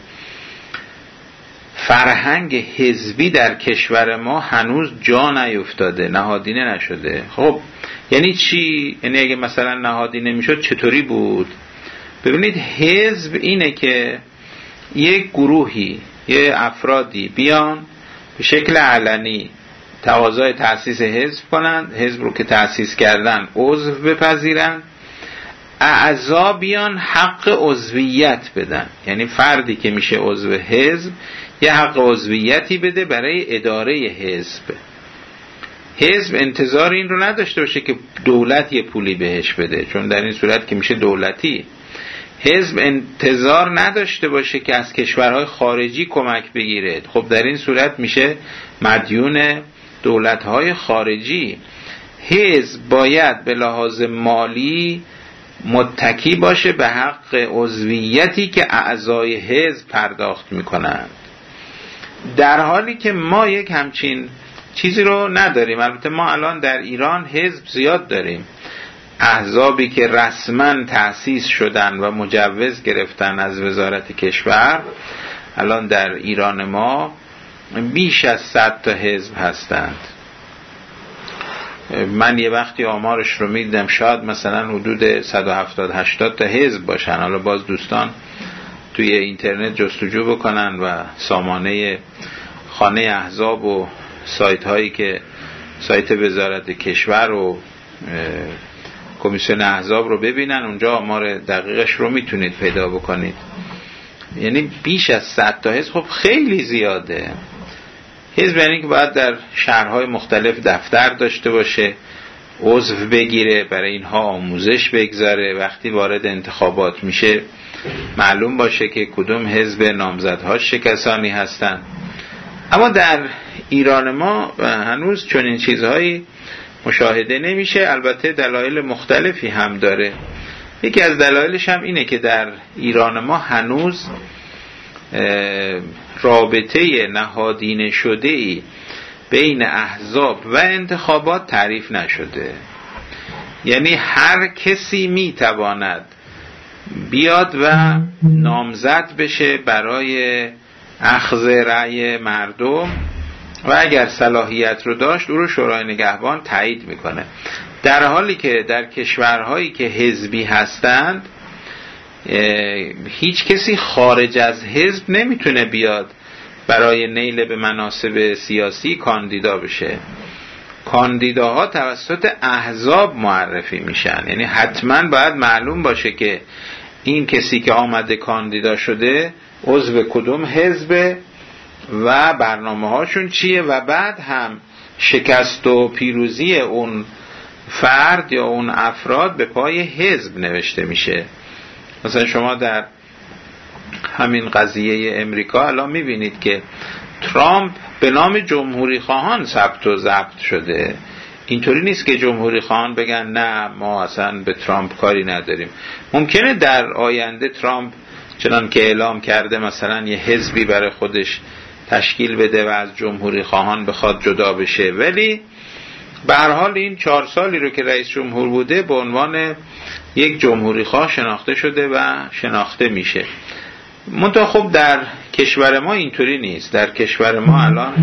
فرهنگ حزبی در کشور ما هنوز جا نیفتاده، نهادینه نشده. خب یعنی چی؟ یعنی اگه مثلا نهادینه میشد چطوری بود؟ ببینید حزب اینه که یک گروهی، یه افرادی بیان به شکل علنی تقاضای تأسیس حزب کنند، حزب رو که تأسیس کردن عضو بپذیرن، اعضا بیان حق عضویت بدن، یعنی فردی که میشه عضو حزب یه حق عضویتی بده برای اداره حزب. حزب انتظار این رو نداشته باشه که دولت یه پولی بهش بده، چون در این صورت که میشه دولتی. حزب انتظار نداشته باشه که از کشورهای خارجی کمک بگیره، خب در این صورت میشه مدیون دولت‌های خارجی. حزب باید به لحاظ مالی متکی باشه به حق عضویتی که اعضای حزب پرداخت میکنند، در حالی که ما یک همچین چیزی رو نداریم. البته ما الان در ایران حزب زیاد داریم، احزابی که رسما تأسیس شدن و مجوز گرفتن از وزارت کشور، الان در ایران ما بیش از 100 تا حزب هستند. من یه وقتی آمارش رو میدیدم شاید مثلا حدود 170-80 تا حزب باشن. حالا باز دوستان توی اینترنت جستجو بکنن و سامانه خانه احزاب و سایت هایی که سایت وزارت کشور و کمیسیون احزاب رو ببینن، اونجا آمار دقیقش رو میتونید پیدا بکنید. یعنی بیش از 100 تا حزب، خب خیلی زیاده. حزب یعنی که باید در شهرهای مختلف دفتر داشته باشه، عضو بگیره، برای اینها آموزش بگذاره، وقتی وارد انتخابات میشه معلوم باشه که کدوم حزب نامزدهاش چه کسانی هستن. اما در ایران ما هنوز چنین چیزهایی مشاهده نمیشه. البته دلایل مختلفی هم داره. یکی از دلایلش هم اینه که در ایران ما هنوز رابطه نهادینه شده‌ای بین احزاب و انتخابات تعریف نشده. یعنی هر کسی میتواند بیاد و نامزد بشه برای اخذ رأی مردم و اگر صلاحیت رو داشت او رو شورای نگهبان تایید میکنه، در حالی که در کشورهایی که حزبی هستند هیچ کسی خارج از حزب نمیتونه بیاد برای نیل به مناصب سیاسی کاندیدا بشه. کاندیداها توسط احزاب معرفی میشن، یعنی حتما باید معلوم باشه که این کسی که آمده کاندیدا شده عضو کدوم حزب و برنامه هاشون چیه، و بعد هم شکست و پیروزی اون فرد یا اون افراد به پای حزب نوشته میشه. مثلا شما در همین قضیه امریکا الان میبینید که ترامپ به نام جمهوری خواهان ثبت و ضبط شده. اینطوری نیست که جمهوری خواهان بگن نه ما اصلا به ترامپ کاری نداریم. ممکنه در آینده ترامپ چنان که اعلام کرده مثلا یه حزبی برای خودش تشکیل بده و از جمهوری خواهان بخواد جدا بشه، ولی به هر حال این 4 سالی رو که رئیس جمهور بوده به عنوان یک جمهوری خواه شناخته شده و شناخته میشه. منتها خب در کشور ما اینطوری نیست. در کشور ما الان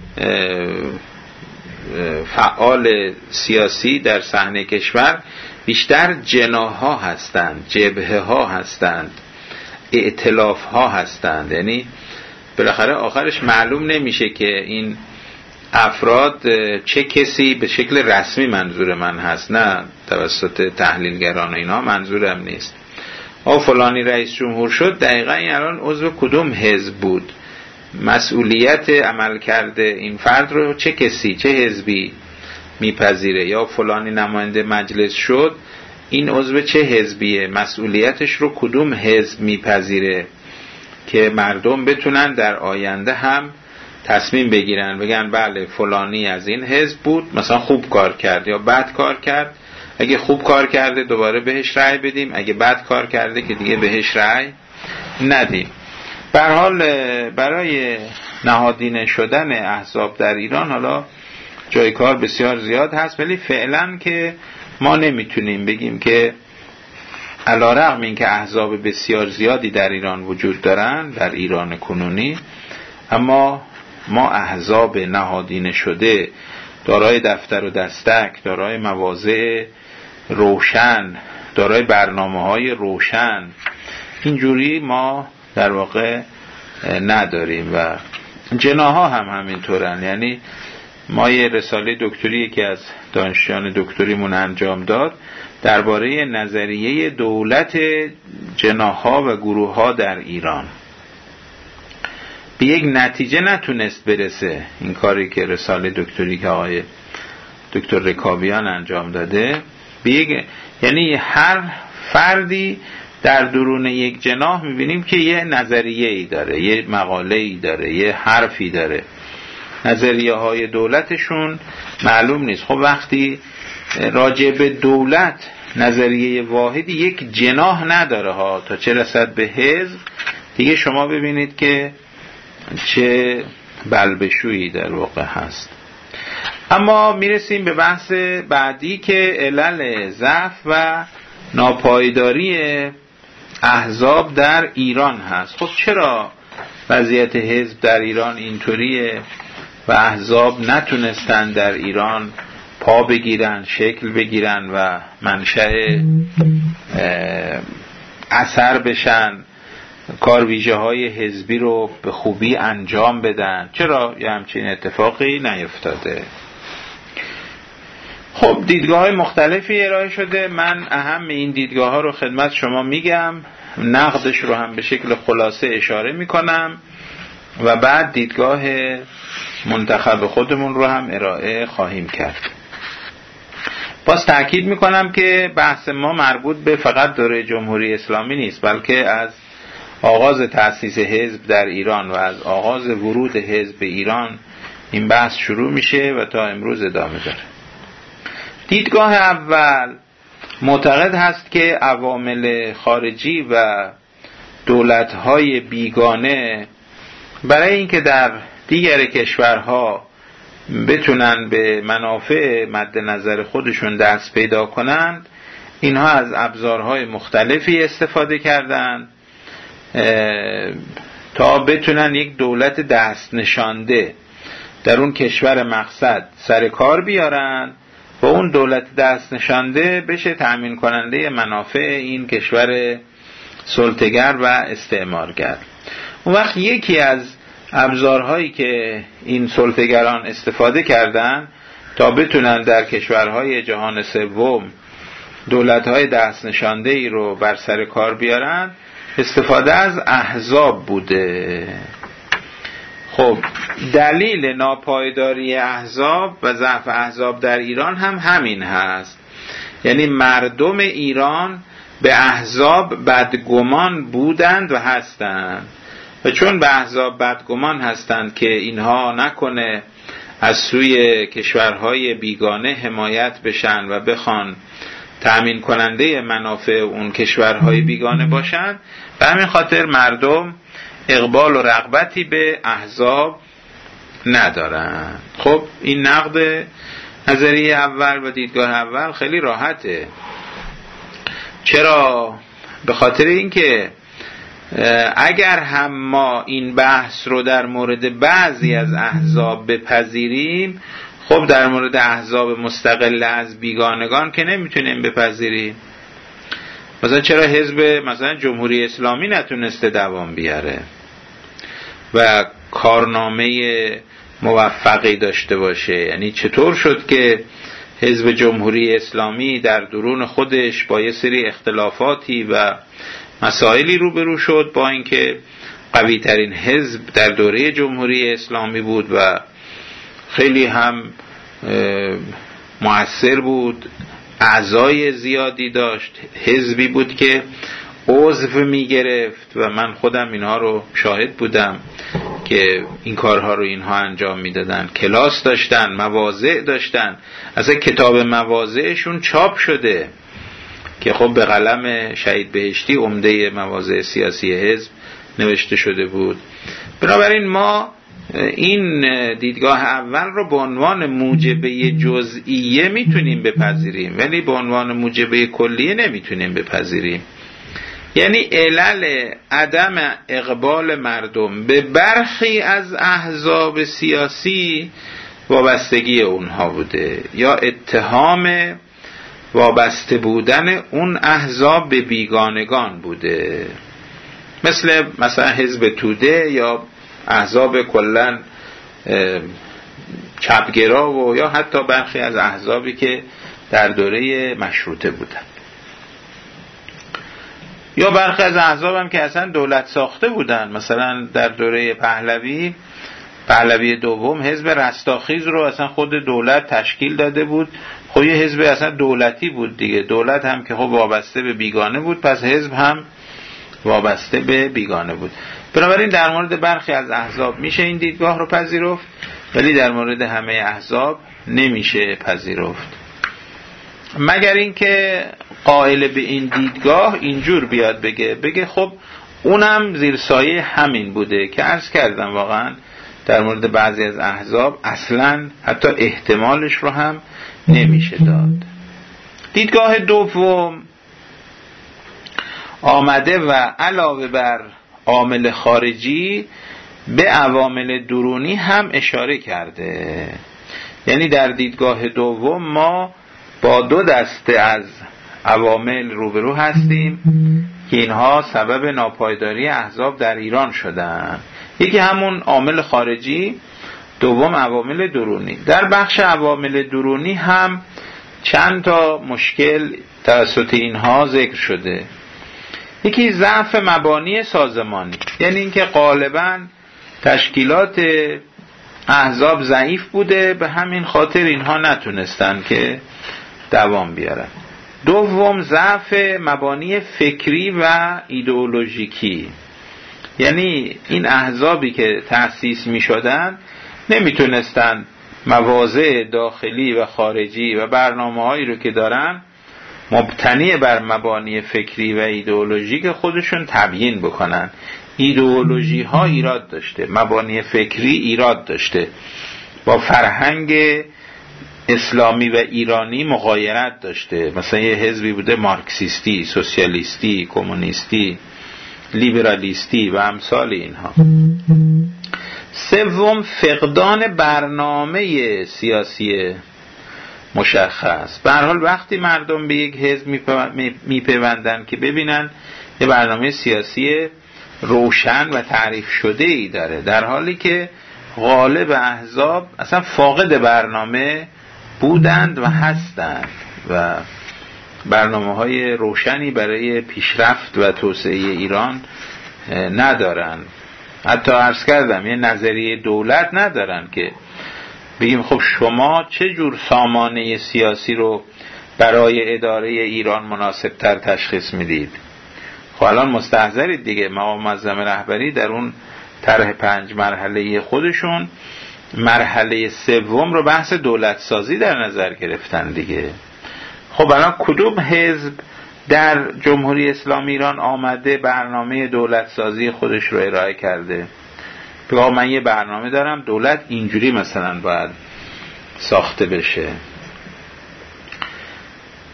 فعال سیاسی در صحنه کشور بیشتر جناح‌ها هستند، جبهه‌ها هستند، ائتلاف‌ها هستند. یعنی بالاخره آخرش معلوم نمیشه که این افراد چه کسی به شکل رسمی منظور من هست، نه توسط تحلیلگران و اینا منظورم نیست. فلانی رئیس جمهور شد، دقیقا این الان عضو کدوم حزب بود، مسئولیت عمل کرده این فرد رو چه کسی چه حزبی میپذیره، یا فلانی نماینده مجلس شد این عضو چه حزبیه، مسئولیتش رو کدوم حزب میپذیره که مردم بتونن در آینده هم تصمیم بگیرن، بگن بله فلانی از این حزب بود مثلا خوب کار کرد یا بد کار کرد، اگه خوب کار کرده دوباره بهش رأی بدیم، اگه بد کار کرده که دیگه بهش رأی ندیم. به هر حال برای نهادینه شدن احزاب در ایران حالا جای کار بسیار زیاد هست، ولی فعلا که ما نمیتونیم بگیم که علیرغم این که احزاب بسیار زیادی در ایران وجود دارن، در ایران کنونی، اما ما احزاب نهادینه شده دارای دفتر و دستک، دارای مواضع روشن، دارای برنامه‌های روشن، اینجوری ما در واقع نداریم و جناح‌ها هم همینطورن. یعنی ما یه رساله دکتری که از دانشجویان دکتریمون انجام داد درباره نظریه دولت جناح‌ها و گروه‌ها در ایران، به یک نتیجه نتونست برسه. این کاری که رساله دکتری که آقای دکتر رکابیان انجام داده، یعنی هر فردی در درون یک جناح میبینیم که یه نظریه‌ای داره، یه مقاله‌ای داره، یه حرفی داره، نظریه های دولتشون معلوم نیست. خب وقتی راجع به دولت نظریه واحدی یک جناح نداره ها، تا چه رسد به حزب، دیگه شما ببینید که چه بلبشویی در واقع هست. اما میرسیم به بحث بعدی که علل ضعف و ناپایداری احزاب در ایران هست. خب چرا وضعیت حزب در ایران اینطوریه و احزاب نتونستن در ایران پا بگیرن، شکل بگیرن و منشأ اثر بشن، کارویژه های حزبی رو به خوبی انجام بدن؟ چرا یه همچین اتفاقی نیفتاده؟ خب دیدگاه های مختلفی ارائه شده. من اهم این دیدگاه ها رو خدمت شما میگم، نقدش رو هم به شکل خلاصه اشاره میکنم و بعد دیدگاه منتخب خودمون رو هم ارائه خواهیم کرد. باز تأکید میکنم که بحث ما مربوط به فقط دوره جمهوری اسلامی نیست، بلکه از آغاز تأسیس حزب در ایران و از آغاز ورود حزب به ایران این بحث شروع میشه و تا امروز ادامه داره. دیدگاه اول معتقد هست که عوامل خارجی و دولت‌های بیگانه برای اینکه در دیگر کشورها بتونن به منافع مد نظر خودشون دست پیدا کنند، اینها از ابزارهای مختلفی استفاده کردند تا بتونن یک دولت دست نشانده در اون کشور مقصد سر کار بیارن و اون دولت دست نشانده بشه تأمین کننده منافع این کشور سلطه‌گر و استعمارگر. اون وقت یکی از ابزارهایی که این سلطه‌گران استفاده کردن تا بتونن در کشورهای جهان سوم دولت‌های دست نشانده‌ای رو بر سر کار بیارن، استفاده از احزاب بوده. خب دلیل ناپایداری احزاب و ضعف احزاب در ایران هم همین هست. یعنی مردم ایران به احزاب بدگمان بودند و هستند و چون به احزاب بدگمان هستند که اینها نکنه از سوی کشورهای بیگانه حمایت بشن و بخوان تأمین کننده منافع اون کشورهای بیگانه باشن، به همین خاطر مردم اقبال و رغبتی به احزاب ندارن. خب این نقد نظریه اول و دیدگاه اول خیلی راحته. چرا؟ به خاطر اینکه اگر هم ما این بحث رو در مورد بعضی از احزاب بپذیریم، خب در مورد احزاب مستقل از بیگانگان که نمیتونیم بپذیریم. مثلا چرا حزب مثلا جمهوری اسلامی نتونسته دوام بیاره و کارنامه موفقی داشته باشه؟ یعنی چطور شد که حزب جمهوری اسلامی در درون خودش با یه سری اختلافاتی و مسائلی روبرو شد، با اینکه قوی ترین حزب در دوره جمهوری اسلامی بود و خیلی هم مؤثر بود، اعضای زیادی داشت، حزبی بود که عضو می گرفت و من خودم اینها رو شاهد بودم که این کارها رو اینها انجام می دادن. کلاس داشتن، مواضع داشتن، اصلا کتاب مواضعشون چاپ شده که خب به قلم شهید بهشتی عمده مواضع سیاسی حزب نوشته شده بود. بنابراین ما این دیدگاه اول رو به عنوان موجبه جزئیه میتونیم بپذیریم، ولی به عنوان موجبه کلیه نمیتونیم بپذیریم. یعنی علل عدم اقبال مردم به برخی از احزاب سیاسی وابستگی اونها بوده، یا اتهام وابسته بودن اون احزاب به بیگانگان بوده، مثلا حزب توده یا احزاب کلن چپگرا و یا حتی برخی از احزابی که در دوره مشروطه بودن، یا برخی از احزاب هم که اصلا دولت ساخته بودن. مثلا در دوره پهلوی دوم حزب رستاخیز رو اصلا خود دولت تشکیل داده بود. خب یه حزب اصلا دولتی بود دیگه، دولت هم که خب وابسته به بیگانه بود، پس حزب هم وابسته به بیگانه بود. بنابراین در مورد برخی از احزاب میشه این دیدگاه رو پذیرفت، ولی در مورد همه احزاب نمیشه پذیرفت، مگر اینکه قائل به این دیدگاه اینجور بیاد بگه خب اونم زیر سایه همین بوده که عرض کردم. واقعا در مورد بعضی از احزاب اصلا حتی احتمالش رو هم نمیشه داد. دیدگاه دوم آمده و علاوه بر عامل خارجی به عوامل درونی هم اشاره کرده. یعنی در دیدگاه دوم ما با دو دسته از عوامل روبرو هستیم که اینها سبب ناپایداری احزاب در ایران شدن. یکی همون عامل خارجی، دوم عوامل درونی. در بخش عوامل درونی هم چند تا مشکل توسط اینها ذکر شده. یکی ضعف مبانی سازمانی، یعنی اینکه غالباً تشکیلات احزاب ضعیف بوده، به همین خاطر اینها نتونستن که دوام بیارن. دوم ضعف مبانی فکری و ایدئولوژیکی، یعنی این احزابی که تأسیس می شدن نمیتونستن مواضع داخلی و خارجی و برنامه هایی رو که دارن مبتنی بر مبانی فکری و ایدئولوژیک خودشون تبیین بکنن. ایدئولوژی ها ایراد داشته، مبانی فکری ایراد داشته، با فرهنگ اسلامی و ایرانی مغایرت داشته. مثلا یه حزبی بوده مارکسیستی، سوسیالیستی، کمونیستی، لیبرالیستی و امثال اینها. سوم فقدان برنامه سیاسی مشخص. به هر حال وقتی مردم به یک حزب میپیوندن که ببینن یه برنامه سیاسی روشن و تعریف شده ای داره، در حالی که غالب احزاب اصلا فاقد برنامه بودند و هستند و برنامه‌های روشنی برای پیشرفت و توسعه ایران ندارن. حتی عرض کردم یه نظریه دولت ندارن که بگیم خب شما چه جور سامانه سیاسی رو برای اداره ایران مناسب تر تشخیص میدید. خب الان مستحضرید دیگه، مقام معظم رهبری در اون طرح 5 مرحله خودشون مرحله سوم رو بحث دولت سازی در نظر گرفتن دیگه. خب الان کدوم حزب در جمهوری اسلامی ایران آمده برنامه دولت سازی خودش رو ارائه کرده؟ بگم من یه برنامه دارم، دولت اینجوری مثلا باید ساخته بشه.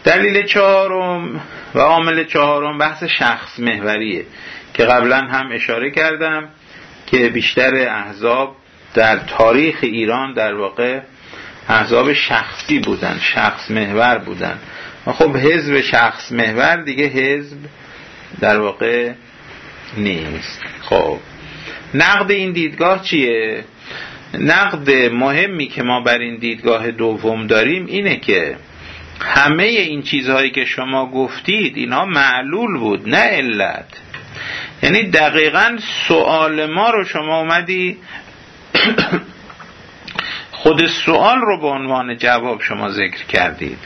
دلیل چهارم و عامل چهارم بحث شخص محوریه که قبلا هم اشاره کردم که بیشتر احزاب در تاریخ ایران در واقع احزاب شخصی بودن، شخص محور بودن و خب حزب شخص محور دیگه حزب در واقع نیست. خب نقد این دیدگاه چیه؟ نقد مهمی که ما بر این دیدگاه دوم داریم اینه که همه این چیزهایی که شما گفتید اینا معلول بود نه علت. یعنی دقیقاً سوال ما رو شما اومدی خود سوال رو به عنوان جواب شما ذکر کردید.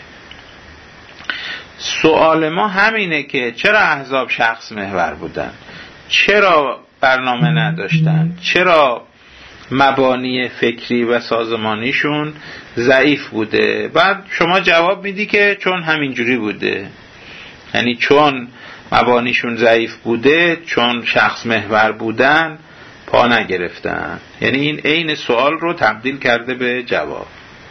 سوال ما همینه که چرا احزاب شخص محور بودن؟ چرا برنامه نداشتن؟ چرا مبانی فکری و سازمانیشون ضعیف بوده؟ بعد شما جواب میدی که چون همینجوری بوده، یعنی چون مبانیشون ضعیف بوده، چون شخص محور بودن پا نگرفتن. یعنی این عین سوال رو تبدیل کرده به جواب.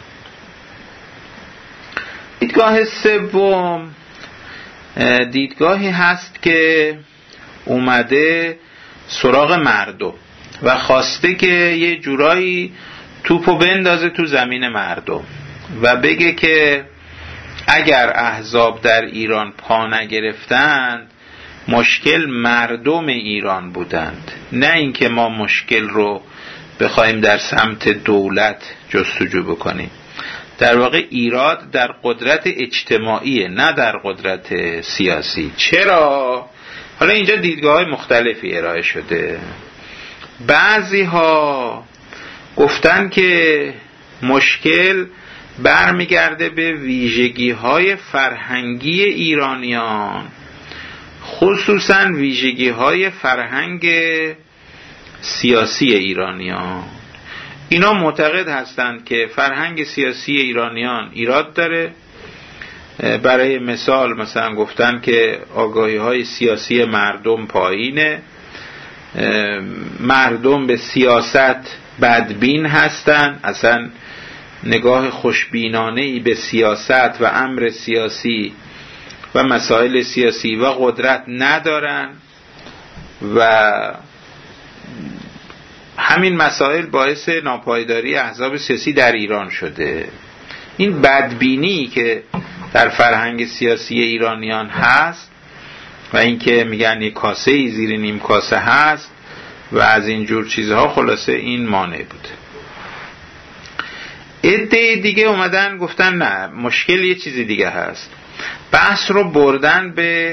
دیدگاه سوم دیدگاهی هست که اومده سراغ مردم و خواسته که یه جورایی توپو بندازه تو زمین مردم و بگه که اگر احزاب در ایران پا نگرفتند مشکل مردم ایران بودند، نه اینکه ما مشکل رو بخوایم در سمت دولت جستجو بکنیم. در واقع ایراد در قدرت اجتماعیه نه در قدرت سیاسی. چرا؟ حالا اینجا دیدگاه‌های مختلفی ارائه شده. بعضی ها گفتن که مشکل برمیگرده به ویژگی‌های فرهنگی ایرانیان، خصوصاً ویژگی‌های فرهنگ سیاسی ایرانیان. اینا معتقد هستند که فرهنگ سیاسی ایرانیان ایراد داره. برای مثلا گفتن که آگاهی‌های سیاسی مردم پایینه، مردم به سیاست بدبین هستن، اصلا نگاه خوشبینانه‌ای به سیاست و امر سیاسی و مسائل سیاسی و قدرت ندارن و همین مسائل باعث ناپایداری احزاب سیاسی در ایران شده. این بدبینی که در فرهنگ سیاسی ایرانیان هست و اینکه میگن یک کاسه زیر نیم کاسه هست و از این جور چیزها، خلاصه این مانع بود. عده دیگه اومدن گفتن نه، مشکل یه چیز دیگه هست. بحث رو بردن به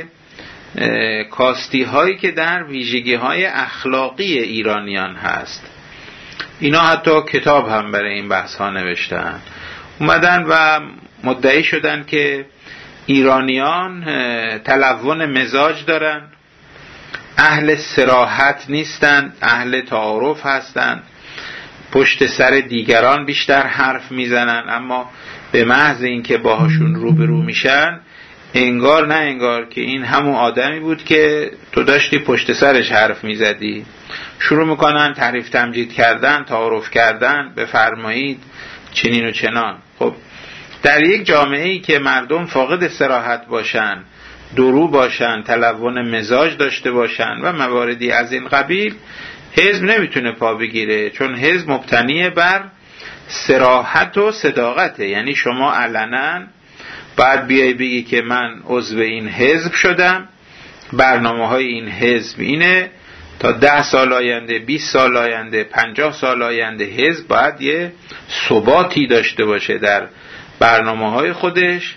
کاستی هایی که در ویژگی های اخلاقی ایرانیان هست. اینا حتی کتاب هم برای این بحث ها نوشتن. اومدن و مدعی شدن که ایرانیان تلون مزاج دارن، اهل صراحت نیستن، اهل تعارف هستن، پشت سر دیگران بیشتر حرف میزنن، اما به محض اینکه باهاشون روبرو میشن انگار نه انگار که این همون آدمی بود که تو داشتی پشت سرش حرف میزدی. شروع میکنن تعریف تمجید کردن، تعارف کردن، بفرمایید چنین و چنان. خب در یک جامعه‌ای که مردم فاقد صراحت باشن، درو باشن، تلون مزاج داشته باشن و مواردی از این قبیل، حزب نمیتونه پا بگیره، چون حزب مبتنی بر صراحت و صداقته. یعنی شما علنا باید بیای بگی که من عضو این حزب شدم، برنامه‌های این حزب اینه، تا 10 سال آینده، 20 سال آینده، 50 سال آینده حزب باید یه ثباتی داشته باشه در برنامه‌های خودش،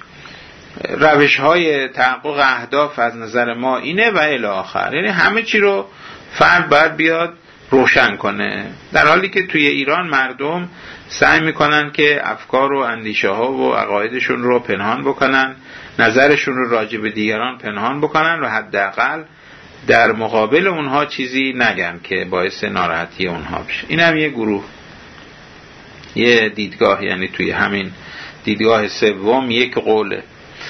روش‌های تحقق اهداف از نظر ما اینه و الی آخر. یعنی همه چی رو فرد باید بیاد روشن کنه، در حالی که توی ایران مردم سعی میکنن که افکار و اندیشه ها و عقایدشون رو پنهان بکنن، نظرشون رو راجع به دیگران پنهان بکنن و حداقل در مقابل اونها چیزی نگن که باعث ناراحتی اونها بشه. این هم یه گروه، یه دیدگاه. یعنی توی همین دیدگاه سوم یک قوله.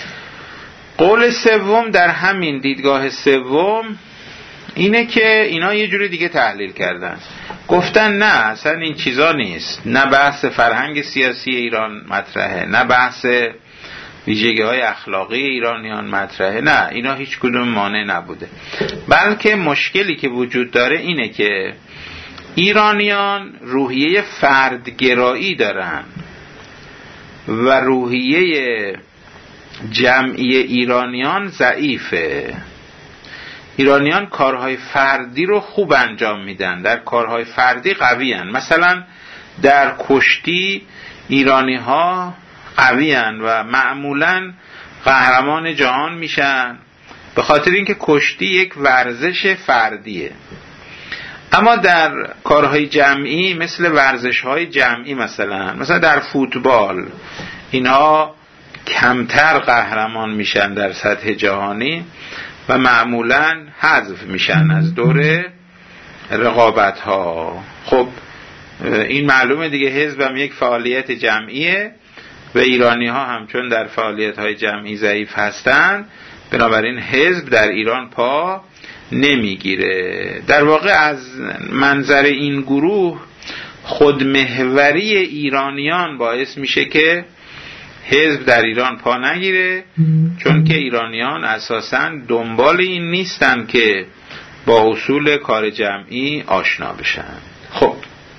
قول سوم در همین دیدگاه سوم اینه که اینا یه جوری دیگه تحلیل کردن، گفتن نه اصلا این چیزا نیست، نه بحث فرهنگ سیاسی ایران مطرحه، نه بحث ویژگی‌های اخلاقی ایرانیان مطرحه، نه، اینا هیچ کدوم مانع نبوده. بلکه مشکلی که وجود داره اینه که ایرانیان روحیه فردگرایی دارن و روحیه جمعی ایرانیان ضعیفه. ایرانیان کارهای فردی رو خوب انجام میدن، در کارهای فردی قوی هن. مثلا در کشتی ایرانی ها قوی هن و معمولا قهرمان جهان میشن به خاطر اینکه کشتی یک ورزش فردیه. اما در کارهای جمعی مثل ورزش‌های جمعی مثلا در فوتبال اینها کمتر قهرمان میشن در سطح جهانی و معمولا حذف میشن از دور رقابت‌ها. خب این معلومه دیگه، حزب هم یک فعالیت جمعیه و ایرانی‌ها هم چون در فعالیت‌های جمعی ضعیف هستن، بنابراین حزب در ایران پا نمیگیره. در واقع از منظر این گروه خودمحوری ایرانیان باعث میشه که حزب در ایران پا نگیره، چون که ایرانیان اساساً دنبال این نیستن که با اصول کار جمعی آشنا بشن. خب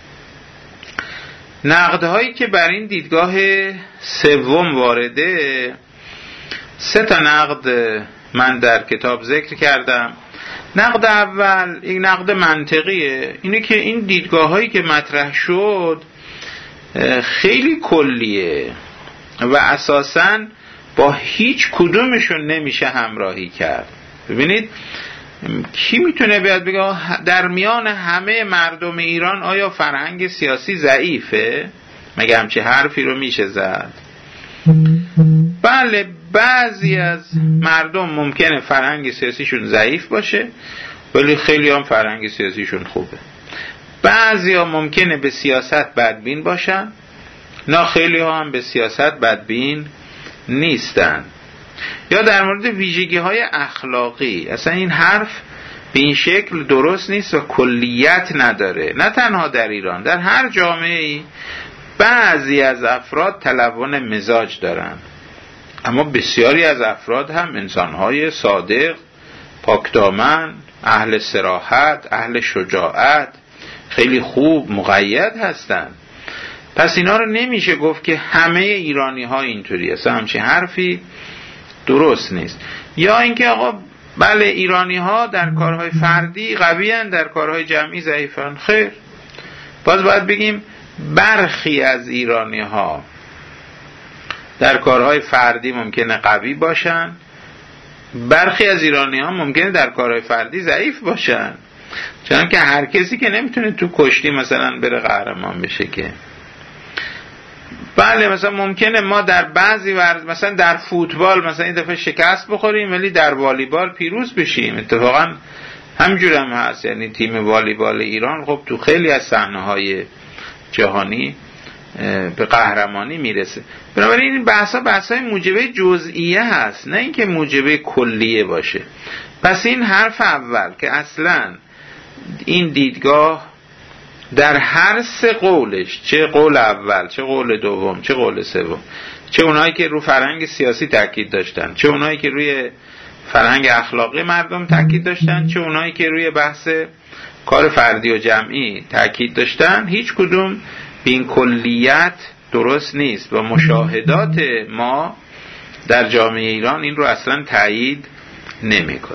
نقدهایی که بر این دیدگاه سوم وارده، 3 نقد من در کتاب ذکر کردم. نقد اول یک نقد منطقیه، اینه که این دیدگاه‌هایی که مطرح شد خیلی کلیه و اساساً با هیچ کدومشون نمیشه همراهی کرد. ببینید کی میتونه بیاد بگه در میان همه مردم ایران آیا فرهنگ سیاسی ضعیفه؟ مگه همچه حرفی رو میشه زد؟ بله، بعضی از مردم ممکنه فرهنگ سیاسیشون ضعیف باشه ولی خیلی هم فرهنگ سیاسیشون خوبه. بعضی ها ممکنه به سیاست بدبین باشن، نه خیلی ها هم به سیاست بدبین نیستن. یا در مورد ویژگی های اخلاقی، اصلا این حرف به این شکل درست نیست و کلیت نداره. نه تنها در ایران، در هر جامعه‌ای بعضی از افراد تلون مزاج دارن، اما بسیاری از افراد هم انسان‌های صادق، پاکدامن، اهل صراحت، اهل شجاعت، خیلی خوب مقید هستن. پس اینا رو نمیشه گفت که همه ایرانی‌ها اینطوری هستن، همچین حرفی درست نیست. یا اینکه آقا بله ایرانی‌ها در کارهای فردی قوی‌اند، در کارهای جمعی ضعیفن. خیر، باید بگیم برخی از ایرانی‌ها در کارهای فردی ممکنه قوی باشن، برخی از ایرانی‌ها ممکنه در کارهای فردی ضعیف باشن، چون که هر کسی که نمیتونه تو کشتی مثلا بره قهرمان بشه که. بله مثلا ممکنه ما در بعضی مثلا در فوتبال مثلا این دفعه شکست بخوریم ولی در والیبال پیروز بشیم. اتفاقا همجور هم هست، یعنی تیم والیبال ایران خب تو خیلی از صحنه‌های جهانی به قهرمانی میرسه. بنابراین این بحث‌های موجبه جزئیه هست، نه اینکه موجبه کلیه باشه. پس این حرف اول که اصلاً این دیدگاه در هر 3 قولش، چه قول اول، چه قول دوم، چه قول سوم، چه اونایی که رو فرهنگ سیاسی تاکید داشتن، چه اونایی که روی فرهنگ اخلاقی مردم تاکید داشتن، چه اونایی که روی بحث کار فردی و جمعی تاکید داشتن، هیچ کدوم به این کلیت درست نیست و مشاهدات ما در جامعه ایران این رو اصلا تایید نمیکنه.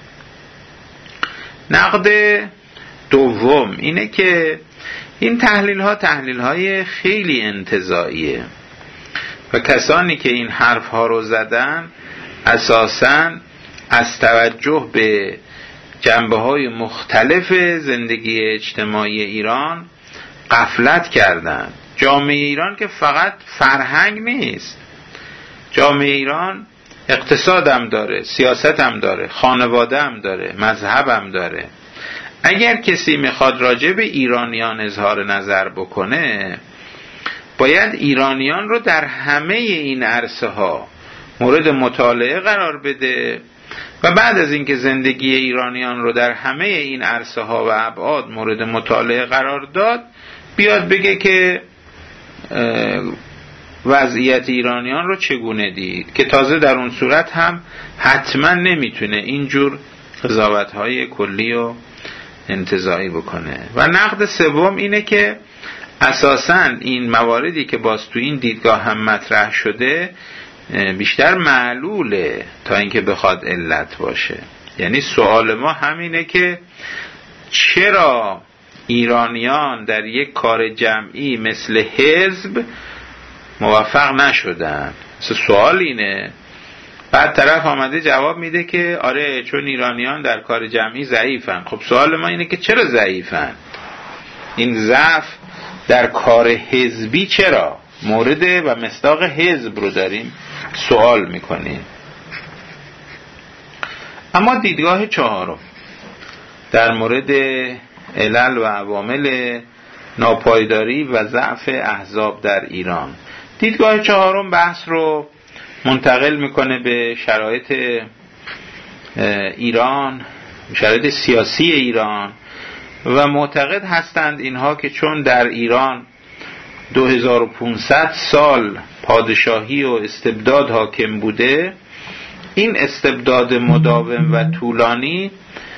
نقد دوم اینه که این تحلیل های خیلی انتزاعیه و کسانی که این حرف ها رو زدن اساساً از توجه به جنبه های مختلف زندگی اجتماعی ایران غفلت کردن. جامعه ایران که فقط فرهنگ نیست، جامعه ایران اقتصاد هم داره، سیاست هم داره، خانواده هم داره، مذهب هم داره. اگر کسی میخواد راجع به ایرانیان اظهار نظر بکنه باید ایرانیان رو در همه این عرصه ها مورد مطالعه قرار بده و بعد از اینکه زندگی ایرانیان رو در همه این عرصه ها و ابعاد مورد مطالعه قرار داد بیاد بگه که وضعیت ایرانیان رو چگونه دید، که تازه در اون صورت هم حتما نمیتونه اینجور قضاوت‌های کلی و انتزاعی بکنه. و نقد سوم اینه که اساساً این مواردی که باز تو این دیدگاه هم مطرح شده بیشتر معلوله تا اینکه بخواد علت باشه. یعنی سوال ما همینه که چرا ایرانیان در یک کار جمعی مثل حزب موفق نشدن؟ سوال اینه. بعد طرف آمده جواب میده که آره چون ایرانیان در کار جمعی ضعیفن. خب سوال ما اینه که چرا ضعیفن؟ این ضعف در کار حزبی چرا؟ مورد و مصداق حزب رو داریم سوال میکنیم. اما دیدگاه چهارم در مورد علل و عوامل ناپایداری و ضعف احزاب در ایران، دیدگاه چهارم بحث رو منتقل میکنه به شرایط ایران، شرایط سیاسی ایران، و معتقد هستند اینها که چون در ایران 2500 سال پادشاهی و استبداد حاکم بوده، این استبداد مداوم و طولانی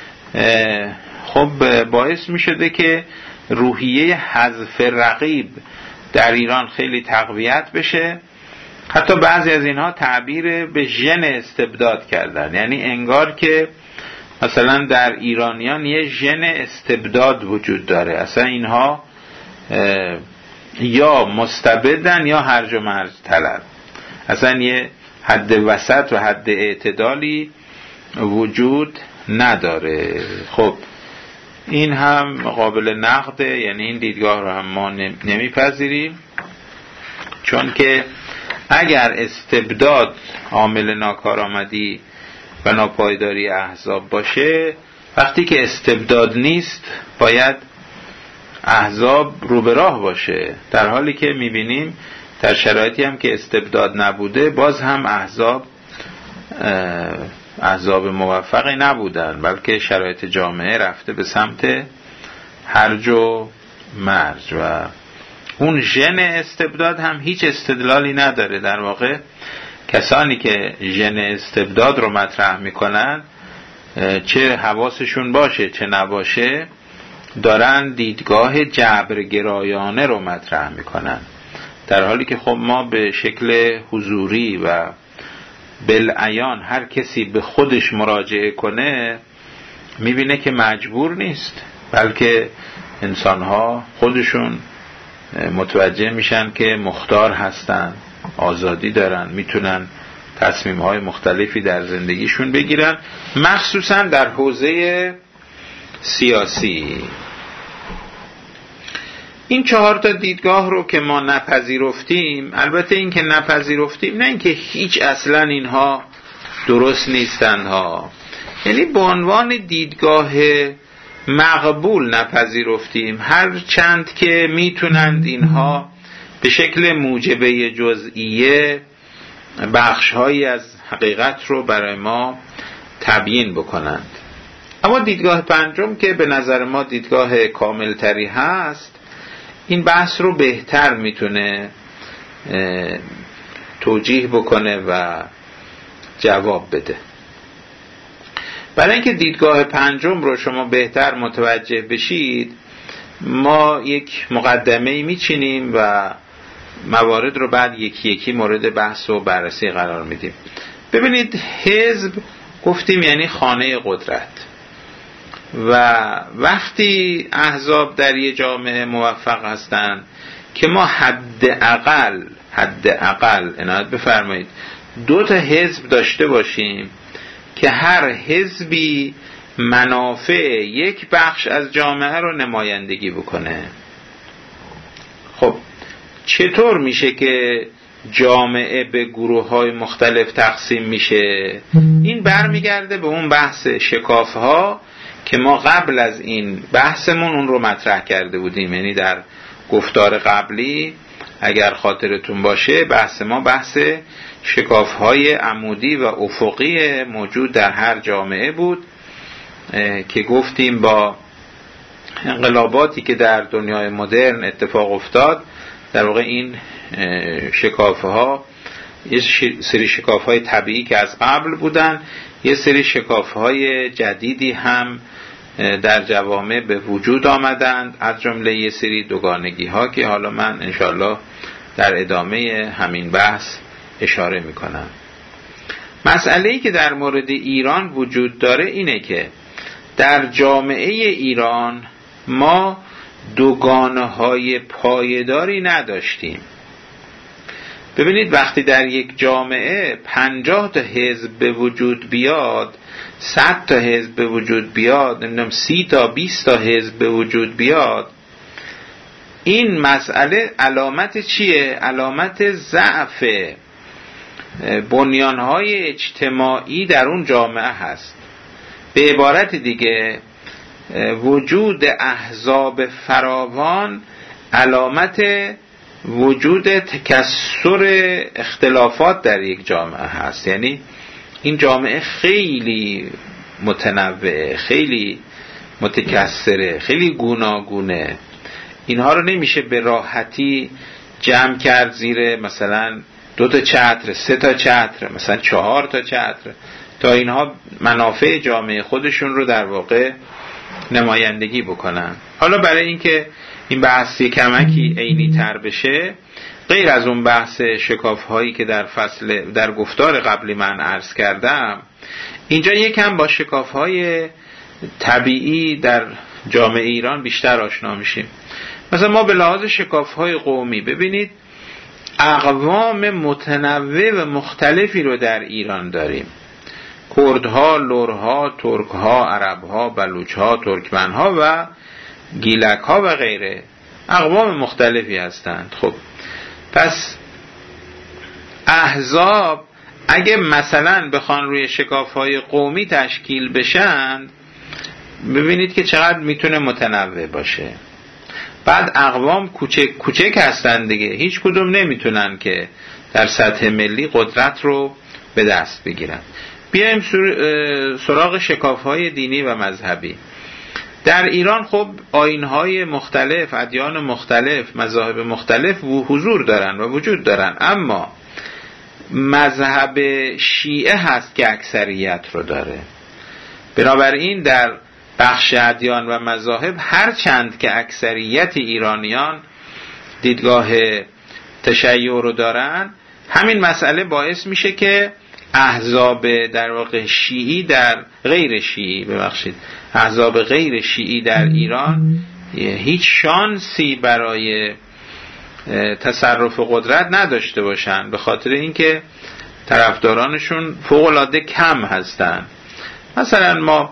خب باعث می شده که روحیه حذف رقیب در ایران خیلی تقویت بشه. حتی بعضی از اینها تعبیر به ژن استبداد کردن، یعنی انگار که مثلا در ایرانیان یه ژن استبداد وجود داره، اصلا اینها یا مستبدن یا هرج و مرج طلب، اصلا یه حد وسط و حد اعتدالی وجود نداره. خب این هم قابل نقده، یعنی این دیدگاه رو هم ما نمیپذیریم، چون که اگر استبداد عامل ناکارآمدی و ناپایداری احزاب باشه، وقتی که استبداد نیست باید احزاب رو به راه باشه، در حالی که میبینیم در شرایطی هم که استبداد نبوده باز هم احزاب موفقی نبودن، بلکه شرایط جامعه رفته به سمت هرج و مرج و اون ژن استبداد هم هیچ استدلالی نداره. در واقع کسانی که ژن استبداد رو مطرح میکنن، چه حواسشون باشه چه نباشه، دارن دیدگاه جبرگرایانه رو مطرح میکنن، در حالی که خب ما به شکل حضوری و بالعیان هر کسی به خودش مراجعه کنه میبینه که مجبور نیست، بلکه انسانها خودشون متوجه میشن که مختار هستن، آزادی دارن، میتونن تصمیم‌های مختلفی در زندگیشون بگیرن، مخصوصا در حوزه سیاسی. این 4 تا دیدگاه رو که ما نپذیرفتیم، البته این که نپذیرفتیم نه اینکه هیچ اصلا اینها درست نیستن ها، یعنی به عنوان دیدگاه مقبول نپذیرفتیم، هر چند که میتونند اینها به شکل موجبه جزئیه بخش‌هایی از حقیقت رو برای ما تبیین بکنند. اما دیدگاه پنجم که به نظر ما دیدگاه کاملتری هست، این بحث رو بهتر میتونه توجیه بکنه و جواب بده. برای اینکه دیدگاه پنجم رو شما بهتر متوجه بشید، ما یک مقدمه‌ای میچینیم و موارد رو بعد یکی یکی مورد بحث و بررسی قرار میدیم. ببینید، حزب گفتیم یعنی خانه قدرت، و وقتی احزاب در یه جامعه موفق هستن که ما حداقل عنایت بفرمایید 2 تا حزب داشته باشیم که هر حزبی منافع یک بخش از جامعه رو نمایندگی بکنه. خب چطور میشه که جامعه به گروه‌های مختلف تقسیم میشه؟ این برمیگرده به اون بحث شکاف‌ها که ما قبل از این بحثمون اون رو مطرح کرده بودیم. یعنی در گفتار قبلی اگر خاطرتون باشه بحث ما بحث شکاف‌های عمودی و افقی موجود در هر جامعه بود که گفتیم با انقلاباتی که در دنیای مدرن اتفاق افتاد، در واقع این شکافه ها، یه سری شکافه های طبیعی که از قبل بودن، یه سری شکافه های جدیدی هم در جوامع به وجود آمدند، از جمله یه سری دوگانگی ها که حالا من انشالله در ادامه همین بحث اشاره میکنم. مسئله‌ای که در مورد ایران وجود داره اینه که در جامعه ایران ما دوگانه‌های پایداری نداشتیم. ببینید وقتی در یک جامعه 50 تا حزب به وجود بیاد، 100 تا حزب به وجود بیاد، نمیدونم 30 تا 20 تا حزب به وجود بیاد، این مسئله علامت چیه؟ علامت ضعف بنیانهای اجتماعی در اون جامعه هست. به عبارت دیگه وجود احزاب فراوان علامت وجود تکثر اختلافات در یک جامعه هست. یعنی این جامعه خیلی متنوعه، خیلی متکثره، خیلی گوناگونه. اینها رو نمیشه به راحتی جمع کرد زیر مثلا 2 تا چتر، 3 تا چتر، مثلا 4 تا چتر، تا اینها منافع جامعه خودشون رو در واقع نمایندگی بکنن. حالا برای اینکه این بحث کمکی عینی تر بشه، غیر از اون بحث شکاف هایی که در گفتار قبلی من عرض کردم، اینجا یکم با شکاف های طبیعی در جامعه ایران بیشتر آشنا میشیم. مثلا ما به لحاظ شکاف های قومی ببینید اقوام متنوع و مختلفی رو در ایران داریم. کردها، لرها، ترکها، عربها، بلوچها، ترکمنها و گیلکها و غیره، اقوام مختلفی هستند. خب پس احزاب اگه مثلا بخوان روی شکاف‌های قومی تشکیل بشن، ببینید که چقدر میتونه متنوع باشه. بعد اقوام کوچک هستن دیگه، هیچ کدوم نمیتونن که در سطح ملی قدرت رو به دست بگیرن. بیایم سراغ شکاف‌های دینی و مذهبی. در ایران خب آیین‌های مختلف، ادیان مختلف، مذاهب مختلف حضور دارن و وجود دارن، اما مذهب شیعه هست که اکثریت رو داره. بنابراین در بخش ادیان و مذاهب هر چند که اکثریت ایرانیان دیدگاه تشیع رو دارن، همین مسئله باعث میشه که احزاب در واقع شیعی در غیر شیعی احزاب غیر شیعی در ایران هیچ شانسی برای تصرف قدرت نداشته باشن، به خاطر اینکه طرفدارانشون فوق‌العاده کم هستن. مثلا ما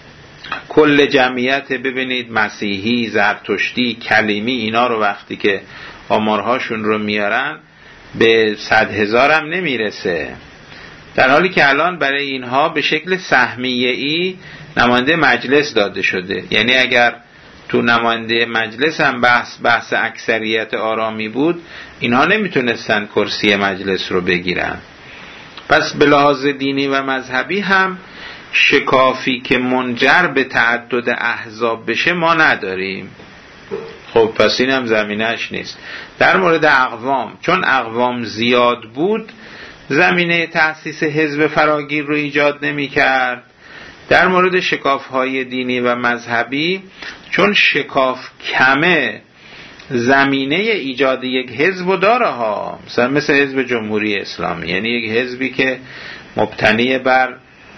کل جمعیت ببینید مسیحی، زرتشتی، کلیمی، اینا رو وقتی که آمارهاشون رو میارن به 100,000 هم نمیرسه، در حالی که الان برای اینها به شکل سهمیه‌ای نماینده مجلس داده شده. یعنی اگر تو نماینده مجلس هم بحث اکثریت آرامی بود، اینها نمیتونستن کرسی مجلس رو بگیرن. پس به لحاظ دینی و مذهبی هم شکافی که منجر به تعدد احزاب بشه ما نداریم. خب پس این هم زمینهش نیست. در مورد اقوام، چون اقوام زیاد بود، زمینه تأسیس حزب فراگیر رو ایجاد نمی کرد. در مورد شکاف‌های دینی و مذهبی، چون شکاف کمه، زمینه ایجاد یک حزب داره ها، مثل حزب جمهوری اسلامی، یعنی یک حزبی که مبتنی بر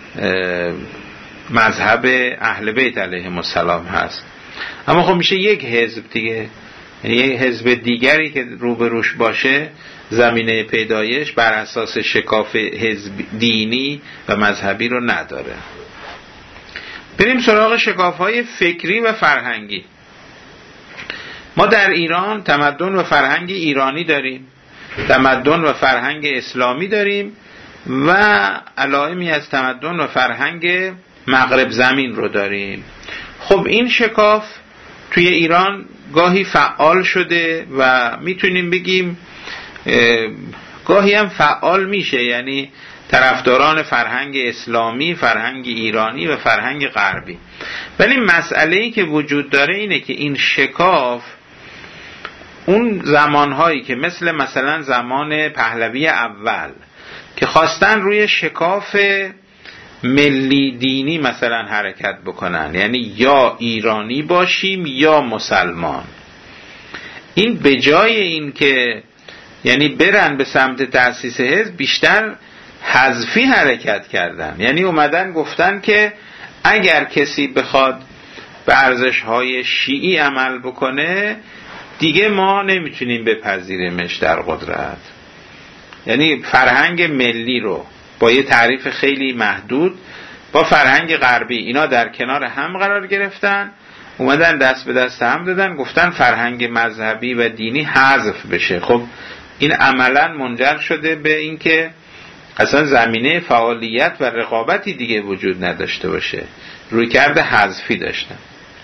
مذهب اهل بیت علیهم السلام هست. اما خب میشه یک حزب دیگه، یعنی یک حزب دیگری که روبروش باشه زمینه پیدایش بر اساس شکاف حزب دینی و مذهبی رو نداره. بریم سراغ شکاف‌های فکری و فرهنگی. ما در ایران تمدن و فرهنگ ایرانی داریم، تمدن و فرهنگ اسلامی داریم و علائمی از تمدن و فرهنگ مغرب زمین رو داریم. خب این شکاف توی ایران گاهی فعال شده و میتونیم بگیم گاهی هم فعال میشه، یعنی طرفداران فرهنگ اسلامی، فرهنگ ایرانی و فرهنگ غربی. ولی مسئله‌ای که وجود داره اینه که این شکاف اون زمانهایی که مثلا زمان پهلوی اول که خواستن روی شکاف ملی دینی مثلا حرکت بکنن، یعنی یا ایرانی باشیم یا مسلمان، این به جای این که یعنی برن به سمت تأسیس حزب بیشتر حذفی حرکت کردن. یعنی اومدن گفتن که اگر کسی بخواد به ارزش‌های شیعی عمل بکنه دیگه ما نمیتونیم بپذیریمش در قدرت. یعنی فرهنگ ملی رو با یه تعریف خیلی محدود با فرهنگ غربی اینا در کنار هم قرار گرفتن، اومدن دست به دست هم دادن، گفتن فرهنگ مذهبی و دینی حذف بشه. خب این عملاً منجر شده به اینکه اصلا زمینه فعالیت و رقابتی دیگه وجود نداشته باشه، رویکرد حذفی داشتن.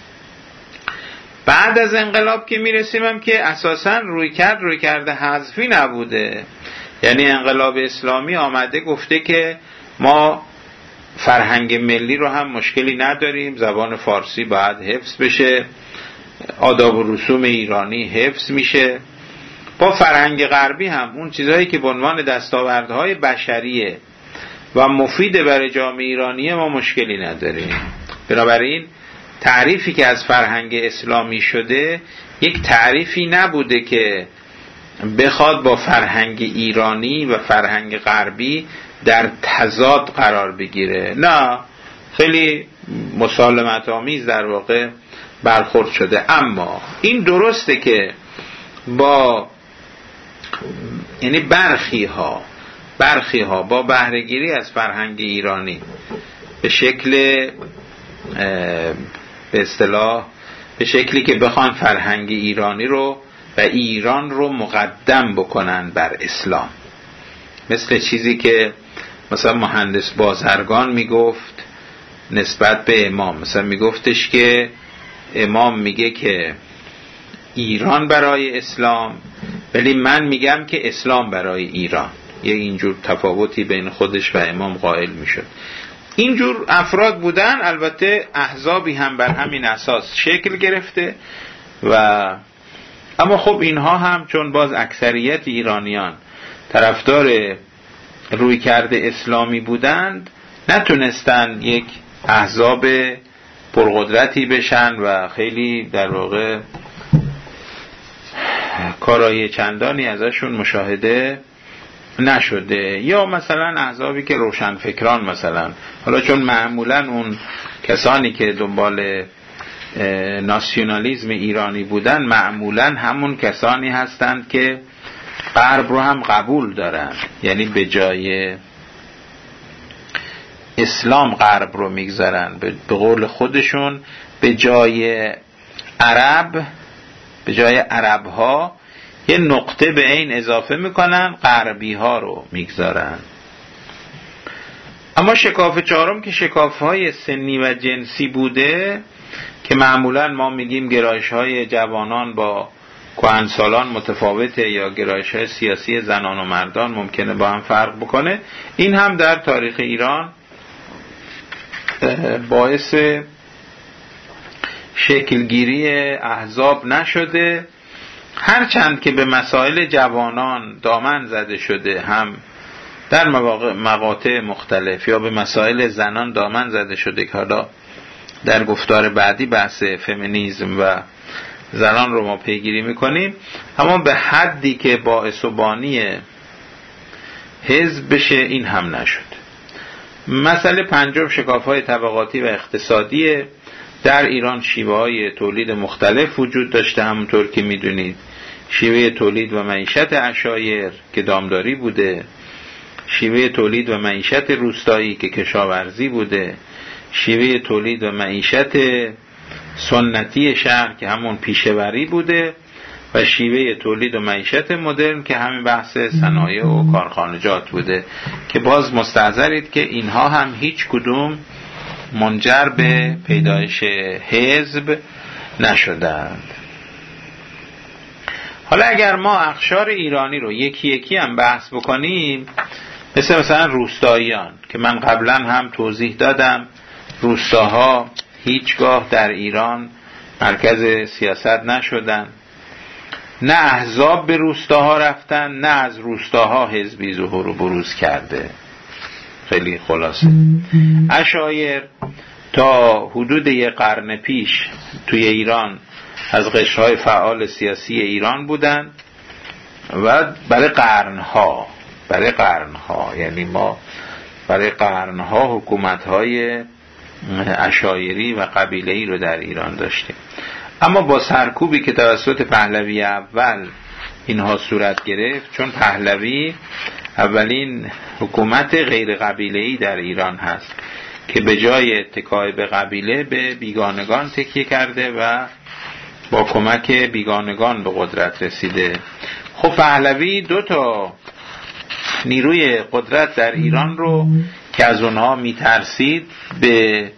بعد از انقلاب که میرسیم هم که اساساً رویکرد حذفی نبوده. یعنی انقلاب اسلامی آمده گفته که ما فرهنگ ملی رو هم مشکلی نداریم، زبان فارسی باید حفظ بشه، آداب و رسوم ایرانی حفظ میشه. با فرهنگ غربی هم اون چیزهایی که به عنوان دستاوردهای بشریه و مفید برای جامعه ایرانی ما مشکلی نداریم. بنابراین تعریفی که از فرهنگ اسلامی شده یک تعریفی نبوده که بخواد با فرهنگ ایرانی و فرهنگ غربی در تضاد قرار بگیره. نه، خیلی مسالمت آمیز در واقع برخورد شده. اما این درسته که با یعنی برخی ها با بهره‌گیری از فرهنگ ایرانی به شکل به اصطلاح به شکلی که بخوان فرهنگ ایرانی رو و ایران رو مقدم بکنن بر اسلام، مثل چیزی که مثلا مهندس بازرگان میگفت نسبت به امام. مثلا میگفتش که امام میگه که ایران برای اسلام، ولی من میگم که اسلام برای ایران. یه اینجور تفاوتی بین خودش و امام قائل میشد. اینجور افراد بودن. البته احزابی هم بر همین اساس شکل گرفته و اما خب اینها هم چون باز اکثریت ایرانیان طرفدار رویکرد اسلامی بودند نتونستن یک احزاب پرقدرتی بشن و خیلی در واقع کارای چندانی ازشون مشاهده نشده. یا مثلا احزابی که روشنفکران مثلا، حالا چون معمولا اون کسانی که دنبال ناسیونالیسم ایرانی بودن معمولا همون کسانی هستند که غرب رو هم قبول دارن، یعنی به جای اسلام غرب رو میگذارن، به قول خودشون به جای عرب ها یه نقطه به این اضافه میکنن، غربی ها رو میگذارن. اما شکاف چهارم که شکاف های سنی و جنسی بوده که معمولا ما میگیم گرایش های جوانان با کهنسالان متفاوته یا گرایش های سیاسی زنان و مردان ممکنه با هم فرق بکنه. این هم در تاریخ ایران باعث شکلگیری احزاب نشده، هرچند که به مسائل جوانان دامن زده شده، هم در مقاطع مختلف، یا به مسائل زنان دامن زده شده که حالا در گفتار بعدی بحث فمینیسم و زنان رو ما پیگیری میکنیم، اما به حدی که باعث و بانی حزب بشه این هم نشد. مسئله پنجم شکاف‌های طبقاتی و اقتصادی. در ایران شیوه‌های تولید مختلف وجود داشته، همونطور که میدونید شیوه تولید و معیشت عشایر که دامداری بوده، شیوه تولید و معیشت روستایی که کشاورزی بوده، شیوه تولید و معیشت سنتی شهر که همون پیشه‌وری بوده، و شیوه تولید و معیشت مدرن که همین بحث صنایع و کارخانجات بوده، که باز مستحضرید که اینها هم هیچ کدوم منجر به پیدایش حزب نشدند. حالا اگر ما اقشار ایرانی رو یکی یکی هم بحث بکنیم، مثلا روستاییان که من قبلا هم توضیح دادم، روستاها هیچگاه در ایران مرکز سیاست نشدن نه احزاب به روستاها رفتن، نه از روستاها حزبی ظهور و بروز کرده. خیلی خلاصه عشایر تا حدود 1 قرن پیش توی ایران از قشرهای فعال سیاسی ایران بودن و برای قرنها یعنی ما برای قرنها حکومت‌های عشایری و قبیله‌ای رو در ایران داشتیم. اما با سرکوبی که توسط پهلوی اول اینها صورت گرفت، چون پهلوی اولین حکومت غیر قبیله‌ای در ایران هست که به جای اتکای به قبیله به بیگانگان تکیه کرده و با کمک بیگانگان به قدرت رسیده. خب پهلوی 2 تا نیروی قدرت در ایران رو که از اونها میترسید به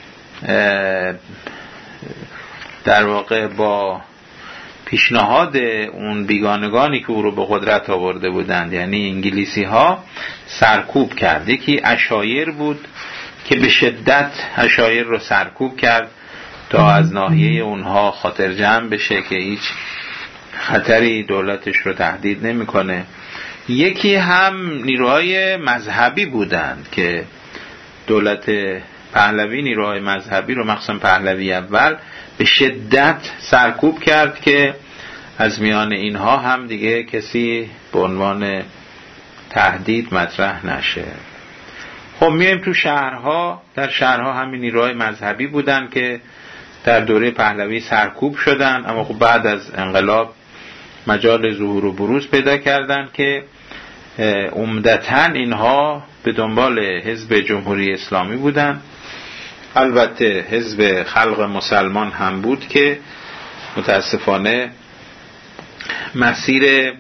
در واقع با پیشنهاد اون بیگانگانی که او رو به قدرت آورده بودند، یعنی انگلیسی ها، سرکوب کرد. یکی عشایر بود که به شدت عشایر رو سرکوب کرد تا از ناحیه اونها خاطر جمع بشه که هیچ خطری دولتش رو تهدید نمیکنه. یکی هم نیروهای مذهبی بودند که دولت پهلوی نیروهای مذهبی رو مخصوصا پهلوی اول به شدت سرکوب کرد که از میان اینها هم دیگه کسی به عنوان تهدید مطرح نشه. خب میایم تو شهرها. در شهرها همین نیروهای مذهبی بودن که در دوره پهلوی سرکوب شدن، اما خب بعد از انقلاب مجال ظهور و بروز پیدا کردن که عمدتاً اینها به دنبال حزب جمهوری اسلامی بودن. البته حزب خلق مسلمان هم بود که متاسفانه مسیر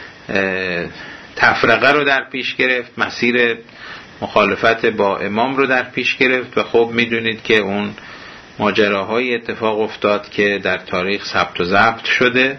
تفرقه رو در پیش گرفت، مسیر مخالفت با امام رو در پیش گرفت و خب میدونید که اون ماجراهای اتفاق افتاد که در تاریخ ثبت و ضبط شده.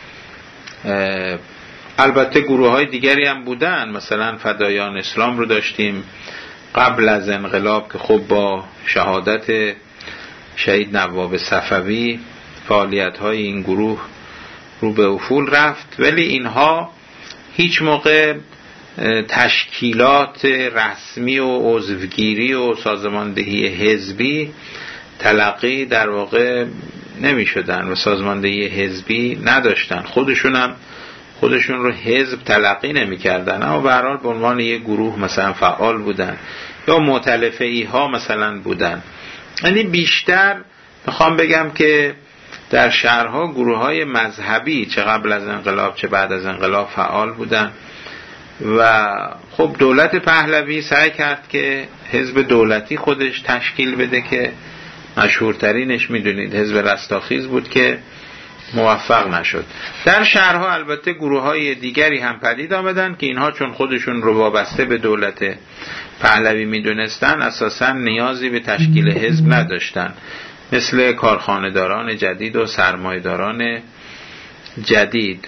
البته گروه های دیگری هم بودن، مثلا فدایان اسلام رو داشتیم قبل از انقلاب که خب با شهادت شهید نواب صفوی فعالیت های این گروه رو به افول رفت، ولی اینها هیچ موقع تشکیلات رسمی و عضوگیری و سازماندهی حزبی تلقی در واقع نمی شدن و سازماندهی حزبی نداشتن. خودشون رو حزب تلقی نمی کردن، اما به هر حال به عنوان یک گروه مثلا فعال بودن یا مؤتلفه‌ای ها مثلا بودن. یعنی بیشتر میخوام بگم که در شهرها گروه های مذهبی چه قبل از انقلاب چه بعد از انقلاب فعال بودن و خب دولت پهلوی سعی کرد که حزب دولتی خودش تشکیل بده که مشهورترینش میدونید حزب رستاخیز بود که موفق نشد. در شهرها البته گروه های دیگری هم پدید آمدن که اینها چون خودشون رو وابسته به دولت پهلوی میدونستن اساساً نیازی به تشکیل حزب نداشتن، مثل کارخانه‌داران جدید و سرمایه‌داران جدید.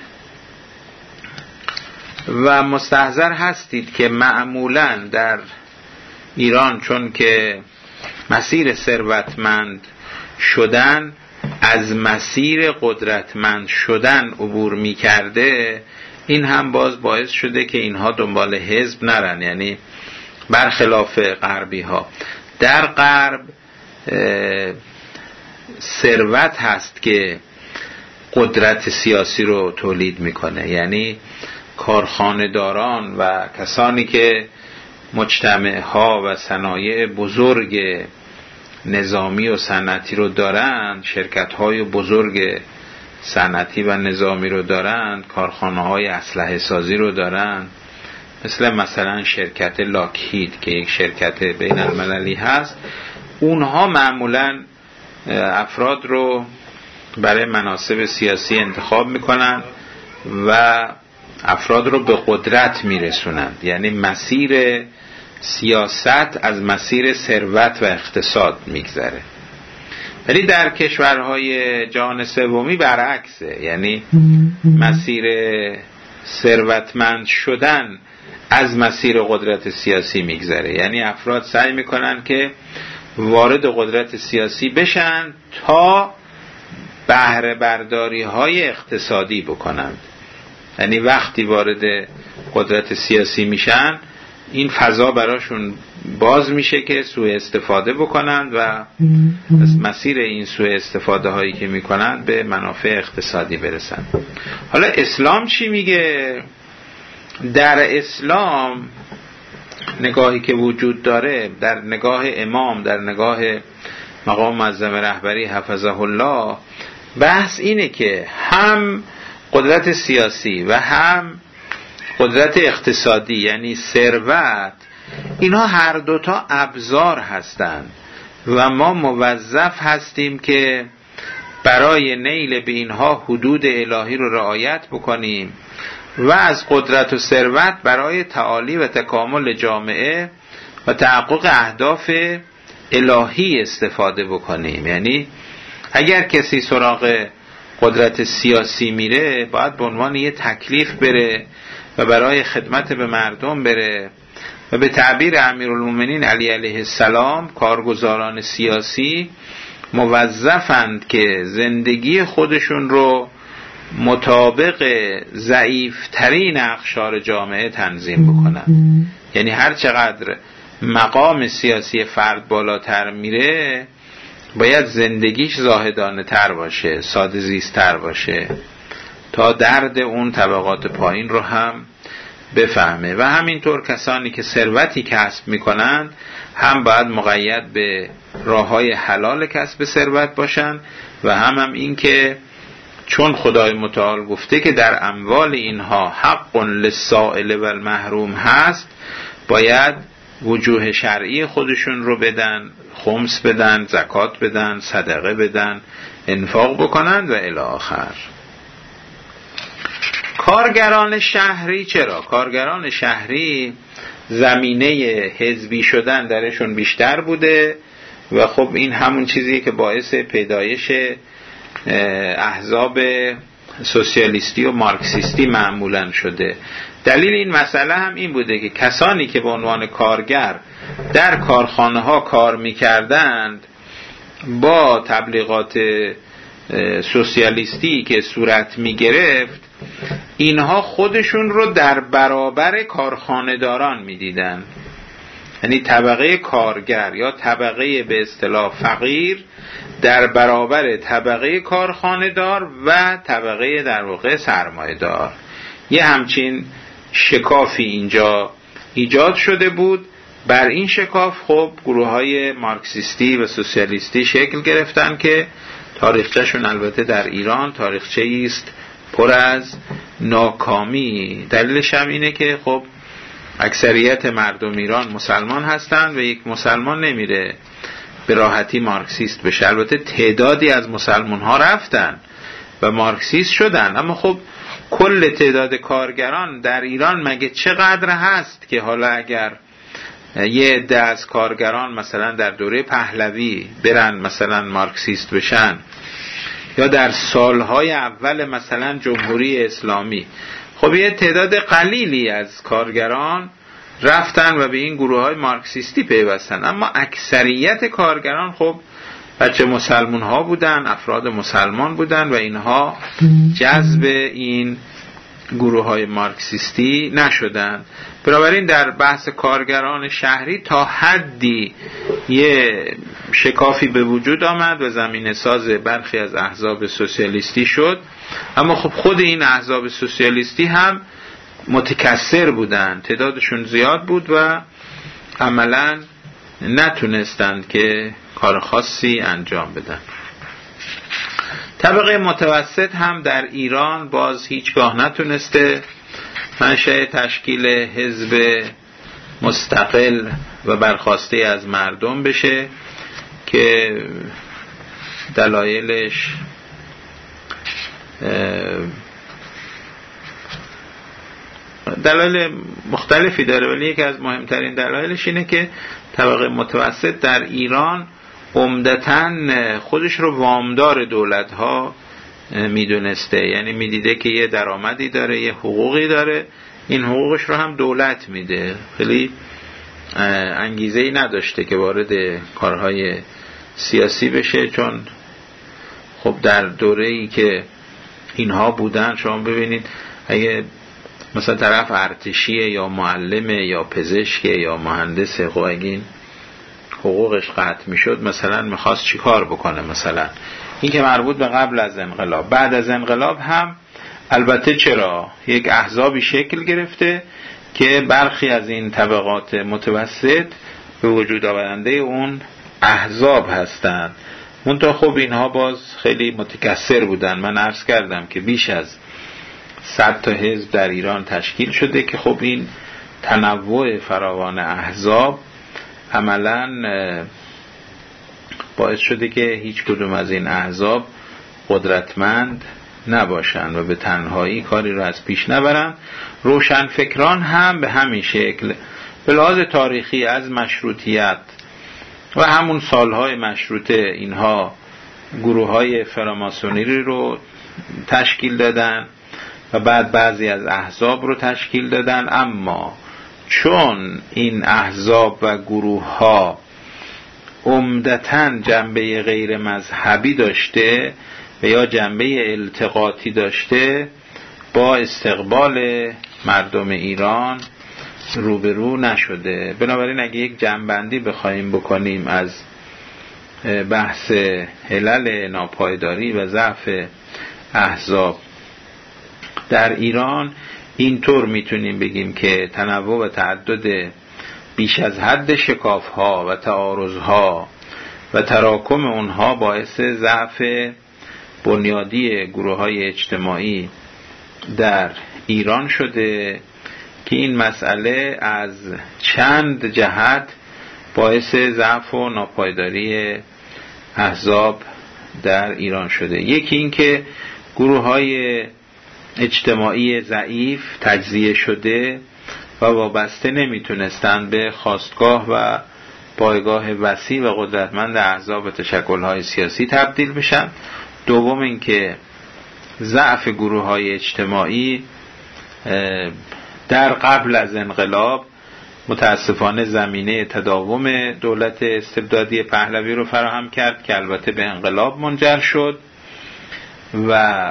و مستحضر هستید که معمولاً در ایران چون که مسیر ثروتمند شدن از مسیر قدرتمند شدن عبور می کرده، این هم باعث شده که اینها دنبال حزب نرن، یعنی برخلاف غربی ها. در غرب ثروت هست که قدرت سیاسی رو تولید میکنه، یعنی کارخانه‌داران و کسانی که مجتمعها و صنایع بزرگ نظامی و صنعتی رو دارند، شرکت‌های بزرگ صنعتی و نظامی رو دارند، کارخانه‌های اسلحه سازی رو دارند، مثلا شرکت لاکهید که یک شرکت بین المللی هست. اونها معمولاً افراد رو برای مناصب سیاسی انتخاب میکنن و افراد رو به قدرت میرسونند، یعنی مسیر سیاست از مسیر ثروت و اقتصاد میگذره. ولی در کشورهای جهان سومی برعکسه، یعنی مسیر ثروتمند شدن از مسیر قدرت سیاسی میگذره، یعنی افراد سعی میکنن که وارد قدرت سیاسی بشن تا بهره برداری های اقتصادی بکنند. یعنی وقتی وارد قدرت سیاسی میشن این فضا براشون باز میشه که سوء استفاده بکنند و از مسیر این سوء استفاده هایی که میکنند به منافع اقتصادی برسن. حالا اسلام چی میگه؟ در اسلام نگاهی که وجود داره، در نگاه امام، در نگاه مقام معظم رهبری حفظه الله، بحث اینه که هم قدرت سیاسی و هم قدرت اقتصادی یعنی ثروت، اینها هر دوتا ابزار هستند و ما موظف هستیم که برای نیل به اینها حدود الهی رو رعایت بکنیم و از قدرت و ثروت برای تعالی و تکامل جامعه و تحقق اهداف الهی استفاده بکنیم. یعنی اگر کسی سراغ قدرت سیاسی میره باید به عنوان یه تکلیف بره و برای خدمت به مردم بره و به تعبیر امیرالمومنین علی علیه السلام کارگزاران سیاسی موظفند که زندگی خودشون رو مطابق ضعیفترین اقشار جامعه تنظیم بکنن. یعنی هر چقدر مقام سیاسی فرد بالاتر میره باید زندگیش زاهدانه تر باشه، ساده زیست تر باشه تا درد اون طبقات پایین رو هم بفهمه. و همینطور کسانی که ثروتی کسب میکنند هم باید مقید به راههای حلال کسب ثروت باشن و هم این که چون خدای متعال گفته که در اموال اینها حق للسائل و المحروم هست، باید وجوه شرعی خودشون رو بدن، خمس بدن، زکات بدن، صدقه بدن، انفاق بکنن و الی آخر. کارگران شهری چرا؟ کارگران شهری زمینه حزبی شدن درشون بیشتر بوده و خب این همون چیزی که باعث پیدایش احزاب سوسیالیستی و مارکسیستی معمولا شده. دلیل این مسئله هم این بوده که کسانی که به عنوان کارگر در کارخانه ها کار می‌کردند با تبلیغات سوسیالیستی که صورت می‌گرفت، اینها خودشون رو در برابر کارخانه‌داران می‌دیدند. یعنی طبقه کارگر یا طبقه به اصطلاح فقیر در برابر طبقه کارخانه‌دار و طبقه در واقع سرمایه‌دار. یه همچین شکافی اینجا ایجاد شده بود. بر این شکاف خب گروه‌های مارکسیستی و سوسیالیستی شکل گرفتن که تاریخچه‌شون البته در ایران تاریخچه‌ای است پر از ناکامی. دلیلش هم اینه که خب اکثریت مردم ایران مسلمان هستند و یک مسلمان نمیره به راحتی مارکسیست بشه. البته تعدادی از مسلمان ها رفتن و مارکسیست شدن، اما خب کل تعداد کارگران در ایران مگه چقدر هست که حالا اگر یه عده از کارگران مثلا در دوره پهلوی برن مثلا مارکسیست بشن یا در سالهای اول مثلا جمهوری اسلامی، خب یه تعداد قلیلی از کارگران رفتن و به این گروه‌های مارکسیستی پیوستن، اما اکثریت کارگران خب بچه مسلمان ها بودن، افراد مسلمان بودن و اینها جذب این گروه‌های مارکسیستی نشدن. بنابراین در بحث کارگران شهری تا حدی یه شکافی به وجود آمد و زمینه ساز برخی از احزاب سوسیالیستی شد، اما خب خود این احزاب سوسیالیستی هم متکثر بودن، تعدادشون زیاد بود و عملاً نتونستند که کار خاصی انجام بدن. طبقه متوسط هم در ایران باز هیچگاه نتونسته منشأ تشکیل حزب مستقل و برخواسته از مردم بشه که دلایلش دلایل مختلفی داره، ولی یکی از مهمترین دلایلش اینه که طبقه متوسط در ایران عمدتاً خودش رو وامدار دولت‌ها میدونسته، یعنی میدیده که یه درآمدی داره، یه حقوقی داره، این حقوقش رو هم دولت میده، خیلی انگیزه‌ای نداشته که وارد کارهای سیاسی بشه، چون خب در دوره‌ای که اینها بودن شما ببینید اگه مثلا طرف ارتشیه یا معلمه یا پزشکه یا مهندسه، خب اگه این حقوقش قطع میشد مثلا میخواست چی کار بکنه؟ مثلا این که مربوط به قبل از انقلاب. بعد از انقلاب هم البته چرا یک احزابی شکل گرفته که برخی از این طبقات متوسط به وجود آورنده اون احزاب هستند. منتها خب اینها باز خیلی متکثر بودن. من عرض کردم که بیش از 100 تا حزب در ایران تشکیل شده که خب این تنوع فراوان احزاب عملاً باعث شده که هیچ کدوم از این احزاب قدرتمند نباشن و به تنهایی کاری رو از پیش نبرن. روشنفکران هم به همین شکل به لحاظ تاریخی از مشروطیت و همون سالهای مشروطه اینها گروه‌های فراماسونری رو تشکیل دادن و بعد بعضی از احزاب رو تشکیل دادن. اما چون این احزاب و گروه‌ها عمدتاً جنبه غیر مذهبی داشته و یا جنبه التقاطی داشته، با استقبال مردم ایران روبرو نشده. بنابراین اگه یک جنبندی بخوایم بکنیم از بحث علل ناپایداری و ضعف احزاب در ایران، اینطور میتونیم بگیم که تنوع و تعدد بیش از حد شکاف‌ها و تعارض‌ها و تراکم اونها باعث ضعف بنیادی گروه‌های اجتماعی در ایران شده که این مسئله از چند جهت باعث ضعف و ناپایداری احزاب در ایران شده. یکی این که گروه‌های اجتماعی ضعیف تجزیه شده و وابسته نمیتونستند به خاستگاه و پایگاه وسیع و قدرتمند احزاب و تشکل‌های سیاسی تبدیل بشن. دوم این که ضعف گروه‌های اجتماعی در قبل از انقلاب متاسفانه زمینه تداوم دولت استبدادی پهلوی رو فراهم کرد که البته به انقلاب منجر شد. و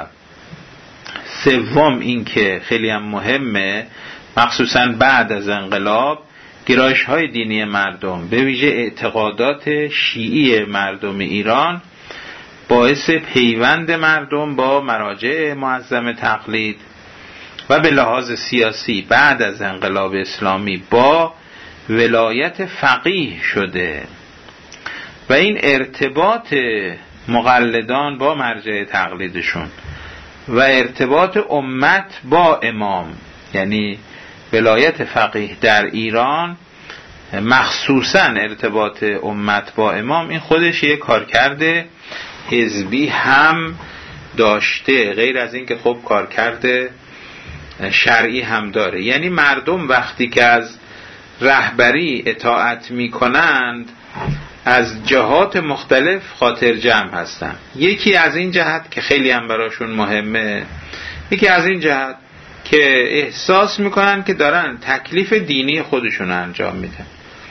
سوم این که خیلی هم مهمه، مخصوصاً بعد از انقلاب گرایش‌های دینی مردم به ویژه اعتقادات شیعی مردم ایران باعث پیوند مردم با مراجع معظم تقلید و به لحاظ سیاسی بعد از انقلاب اسلامی با ولایت فقیه شده و این ارتباط مقلدان با مرجع تقلیدشون و ارتباط امت با امام، یعنی ولایت فقیه در ایران مخصوصاً ارتباط امت با امام، این خودش یک کارکرد حزبی هم داشته، غیر از این که خب کارکرد شرعی هم داره. یعنی مردم وقتی که از رهبری اطاعت می کنند از جهات مختلف خاطر جمع هستن. یکی از این جهت که خیلی هم براشون مهمه، یکی از این جهت که احساس میکنن که دارن تکلیف دینی خودشون انجام میدن.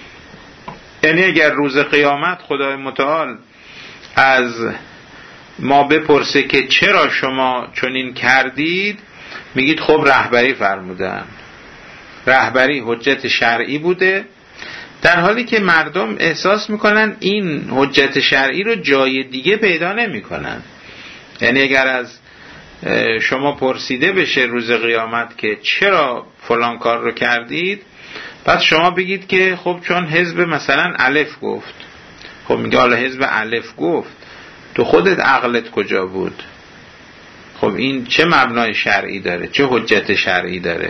یعنی اگر روز قیامت خدای متعال از ما بپرسه که چرا شما چنین کردید، میگید خب رهبری فرمودن، رهبری حجت شرعی بوده، در حالی که مردم احساس میکنن این حجت شرعی رو جای دیگه پیدا نمیکنن. یعنی اگر از شما پرسیده بشه روز قیامت که چرا فلان کار رو کردید، پس شما بگید که خب چون حزب مثلا الف گفت. خب میگه حالا حزب الف گفت، تو خودت عقلت کجا بود؟ خب این چه مبنای شرعی داره؟ چه حجت شرعی داره؟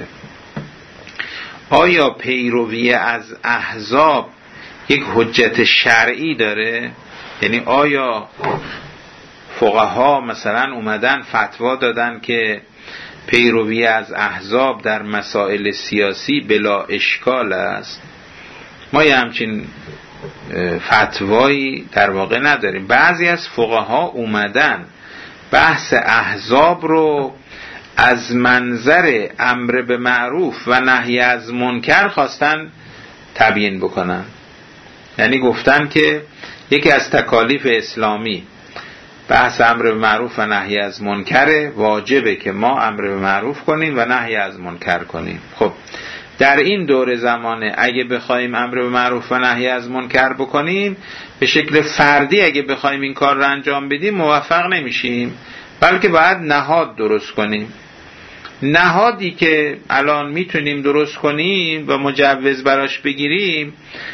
آیا پیروی از احزاب یک حجت شرعی داره؟ یعنی آیا فقها مثلا اومدن فتوا دادن که پیروی از احزاب در مسائل سیاسی بلا اشکال است؟ ما یه همچین فتوایی در واقع نداریم. بعضی از فقها اومدن بحث احزاب رو از منظر امر به معروف و نهی از منکر خواستن تبیین بکنن. یعنی گفتن که یکی از تکالیف اسلامی بحث امر به معروف و نهی از منکر، واجبه که ما امر به معروف کنیم و نهی از منکر کنیم. خب در این دور زمانه اگه بخوایم امر به معروف و نهی از منکر بکنیم، به شکل فردی اگه بخوایم این کار رو انجام بدیم موفق نمیشیم، بلکه باید نهاد درست کنیم. نهادی که الان میتونیم درست کنیم و مجوز براش بگیریم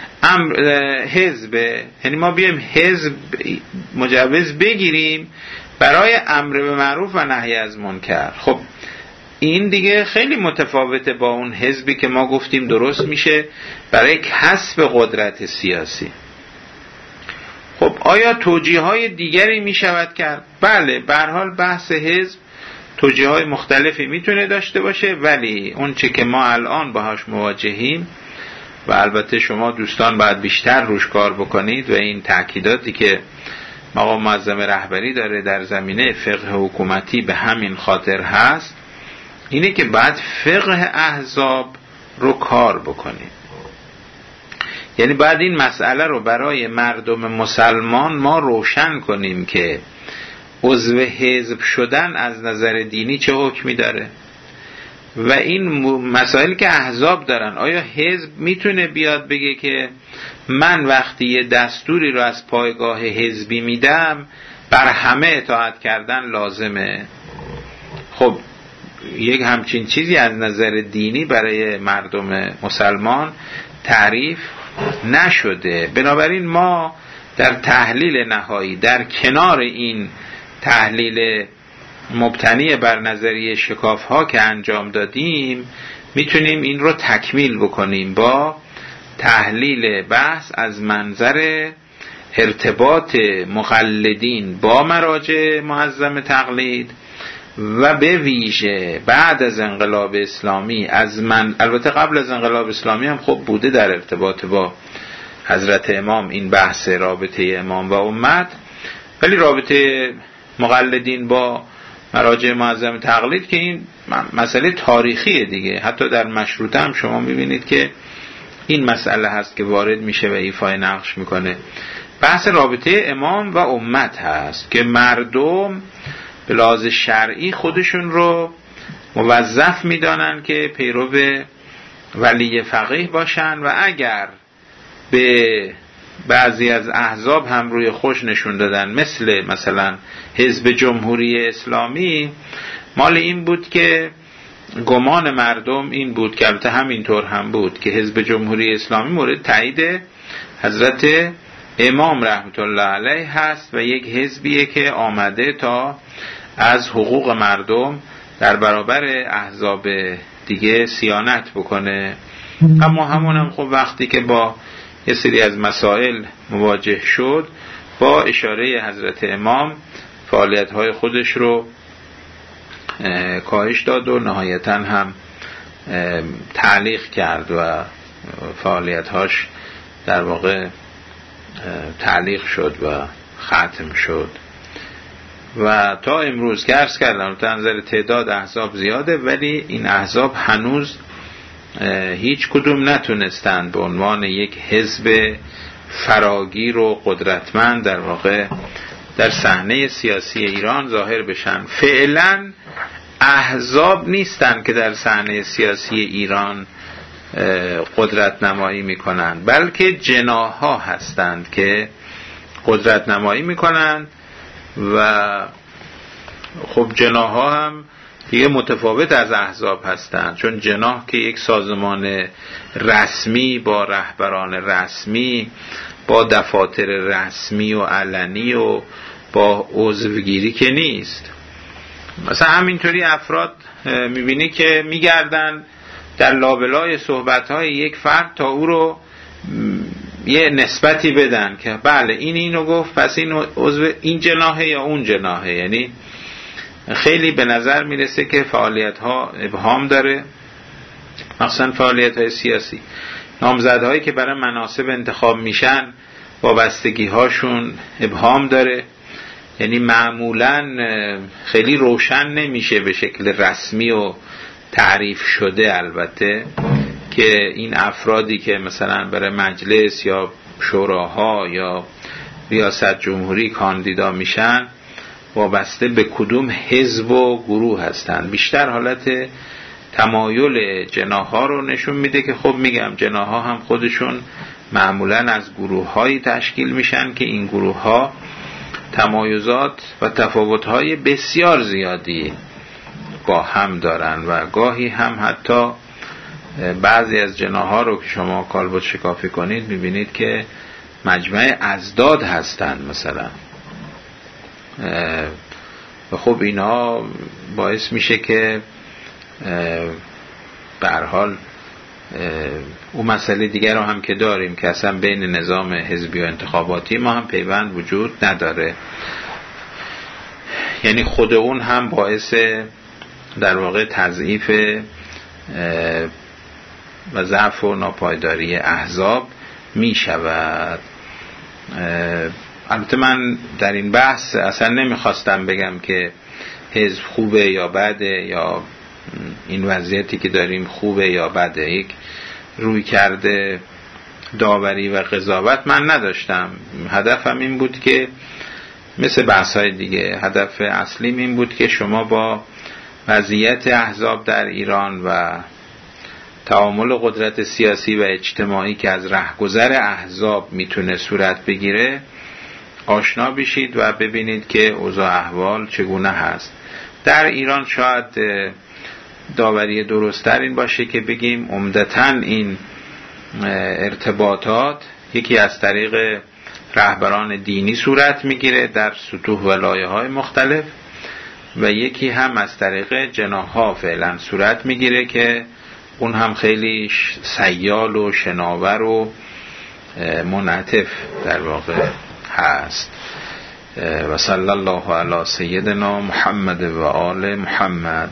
حزب، یعنی ما بیایم حزب مجوز بگیریم برای امر به معروف و نهی از منکر. خب این دیگه خیلی متفاوته با اون حزبی که ما گفتیم درست میشه برای کسب قدرت سیاسی. خب آیا توجیه‌های دیگری میشود کرد؟ بله، به هر حال بحث حزب توجیه‌های مختلفی میتونه داشته باشه، ولی اون چه که ما الان باهاش مواجهیم و البته شما دوستان باید بیشتر روش کار بکنید و این تأکیداتی که مقام معظم رهبری داره در زمینه فقه حکومتی به همین خاطر هست، اینه که بعد فقه احزاب رو کار بکنیم. یعنی بعد این مسئله رو برای مردم مسلمان ما روشن کنیم که عضو حزب شدن از نظر دینی چه حکمی داره و این مسائل که احزاب دارن. آیا حزب میتونه بیاد بگه که من وقتی یه دستوری رو از پایگاه حزبی میدم بر همه اطاعت کردن لازمه؟ خب یک همچین چیزی از نظر دینی برای مردم مسلمان تعریف نشده. بنابراین ما در تحلیل نهایی در کنار این تحلیل مبتنی بر نظریه شکاف ها که انجام دادیم میتونیم این رو تکمیل بکنیم با تحلیل بحث از منظر ارتباط مقلدین با مراجع معظم تقلید و به ویژه بعد از انقلاب اسلامی البته قبل از انقلاب اسلامی هم خب بوده در ارتباط با حضرت امام این بحث رابطه امام و امت، ولی رابطه مقلدین با مراجع معظم تقلید که این مسئله تاریخیه دیگه. حتی در مشروطه هم شما میبینید که این مسئله هست که وارد میشه و ایفای نقش میکنه. بحث رابطه امام و امت هست که مردم به لحاظ شرعی خودشون رو موظف میدانن که پیرو ولی فقیه باشن و اگر به بعضی از احزاب هم روی خوش نشون دادن، مثلا حزب جمهوری اسلامی، مال این بود که گمان مردم این بود که البته همینطور هم بود که حزب جمهوری اسلامی مورد تایید حضرت امام رحمت الله علیه هست و یک حزبیه که آمده تا از حقوق مردم در برابر احزاب دیگه صیانت بکنه. اما همونم خب وقتی که با یه سری از مسائل مواجه شد، با اشاره حضرت امام فعالیت‌های خودش رو کاهش داد و نهایتاً هم تعلیق کرد و فعالیت‌هاش در واقع تعلیق شد و ختم شد. و تا امروز که عرض کردم تا نظر تعداد احزاب زیاده، ولی این احزاب هنوز هیچ کدوم نتونستند به عنوان یک حزب فراگیر و قدرتمند در واقع در صحنه سیاسی ایران ظاهر بشن. فعلا احزاب نیستن که در صحنه سیاسی ایران قدرت نمایی میکنن، بلکه جناح‌ها هستند که قدرت نمایی میکنن و خب جناح‌ها هم دیگه متفاوت از احزاب هستند، چون جناح که یک سازمان رسمی با رهبران رسمی با دفاتر رسمی و علنی و با عضوگیری که نیست. مثلا همینطوری افراد میبینی که میگردن در لابلای صحبت‌های یک فرد تا او رو یه نسبتی بدن که بله این اینو گفت پس این عضو این جناحه یا اون جناحه. یعنی خیلی به نظر میرسه که فعالیت‌ها ابهام داره، مثلا فعالیت‌های سیاسی. نامزدهایی که برای مناصب انتخاب میشن وابستگی‌هاشون ابهام داره، یعنی معمولاً خیلی روشن نمیشه به شکل رسمی و تعریف شده البته که این افرادی که مثلا برای مجلس یا شوراها یا ریاست جمهوری کاندیدا میشن وابسته به کدوم حزب و گروه هستند. بیشتر حالت تمایل جناح‌ها رو نشون میده که خب میگم جناح‌ها هم خودشون معمولاً از گروه‌هایی تشکیل میشن که این گروه‌ها تمایزات و تفاوت‌های بسیار زیادی با هم دارن و گاهی هم حتی بعضی از جناح‌ها رو که شما کالبد شکافی کنید میبینید که مجمع ازداد هستند مثلا. و خب اینا باعث میشه که به هر حال اون مسئله دیگر رو هم که داریم که اصلا بین نظام حزبی و انتخاباتی ما هم پیوند وجود نداره، یعنی خود اون هم باعث در واقع تضعیف و ضعف و ناپایداری احزاب می شود. البته من در این بحث اصلا نمیخواستم بگم که حزب خوبه یا بده یا این وضعیتی که داریم خوبه یا بده. یک روی کرده داوری و قضاوت من نداشتم. هدفم این بود که مثل بحث‌های دیگه هدف اصلیم این بود که شما با وضعیت احزاب در ایران و تعامل قدرت سیاسی و اجتماعی که از رهگذر احزاب میتونه صورت بگیره آشنا بشید و ببینید که اوضاع احوال چگونه هست. در ایران شاید داوری درست‌تر این باشه که بگیم عمدتاً این ارتباطات یکی از طریق رهبران دینی صورت میگیره در سطوح و لایه‌های مختلف و یکی هم از طریق جناح‌ها فعلا صورت میگیره که اون هم خیلی سیال و شناور و منعطف در واقع هست. و صلی الله علی سیدنا محمد و آل محمد.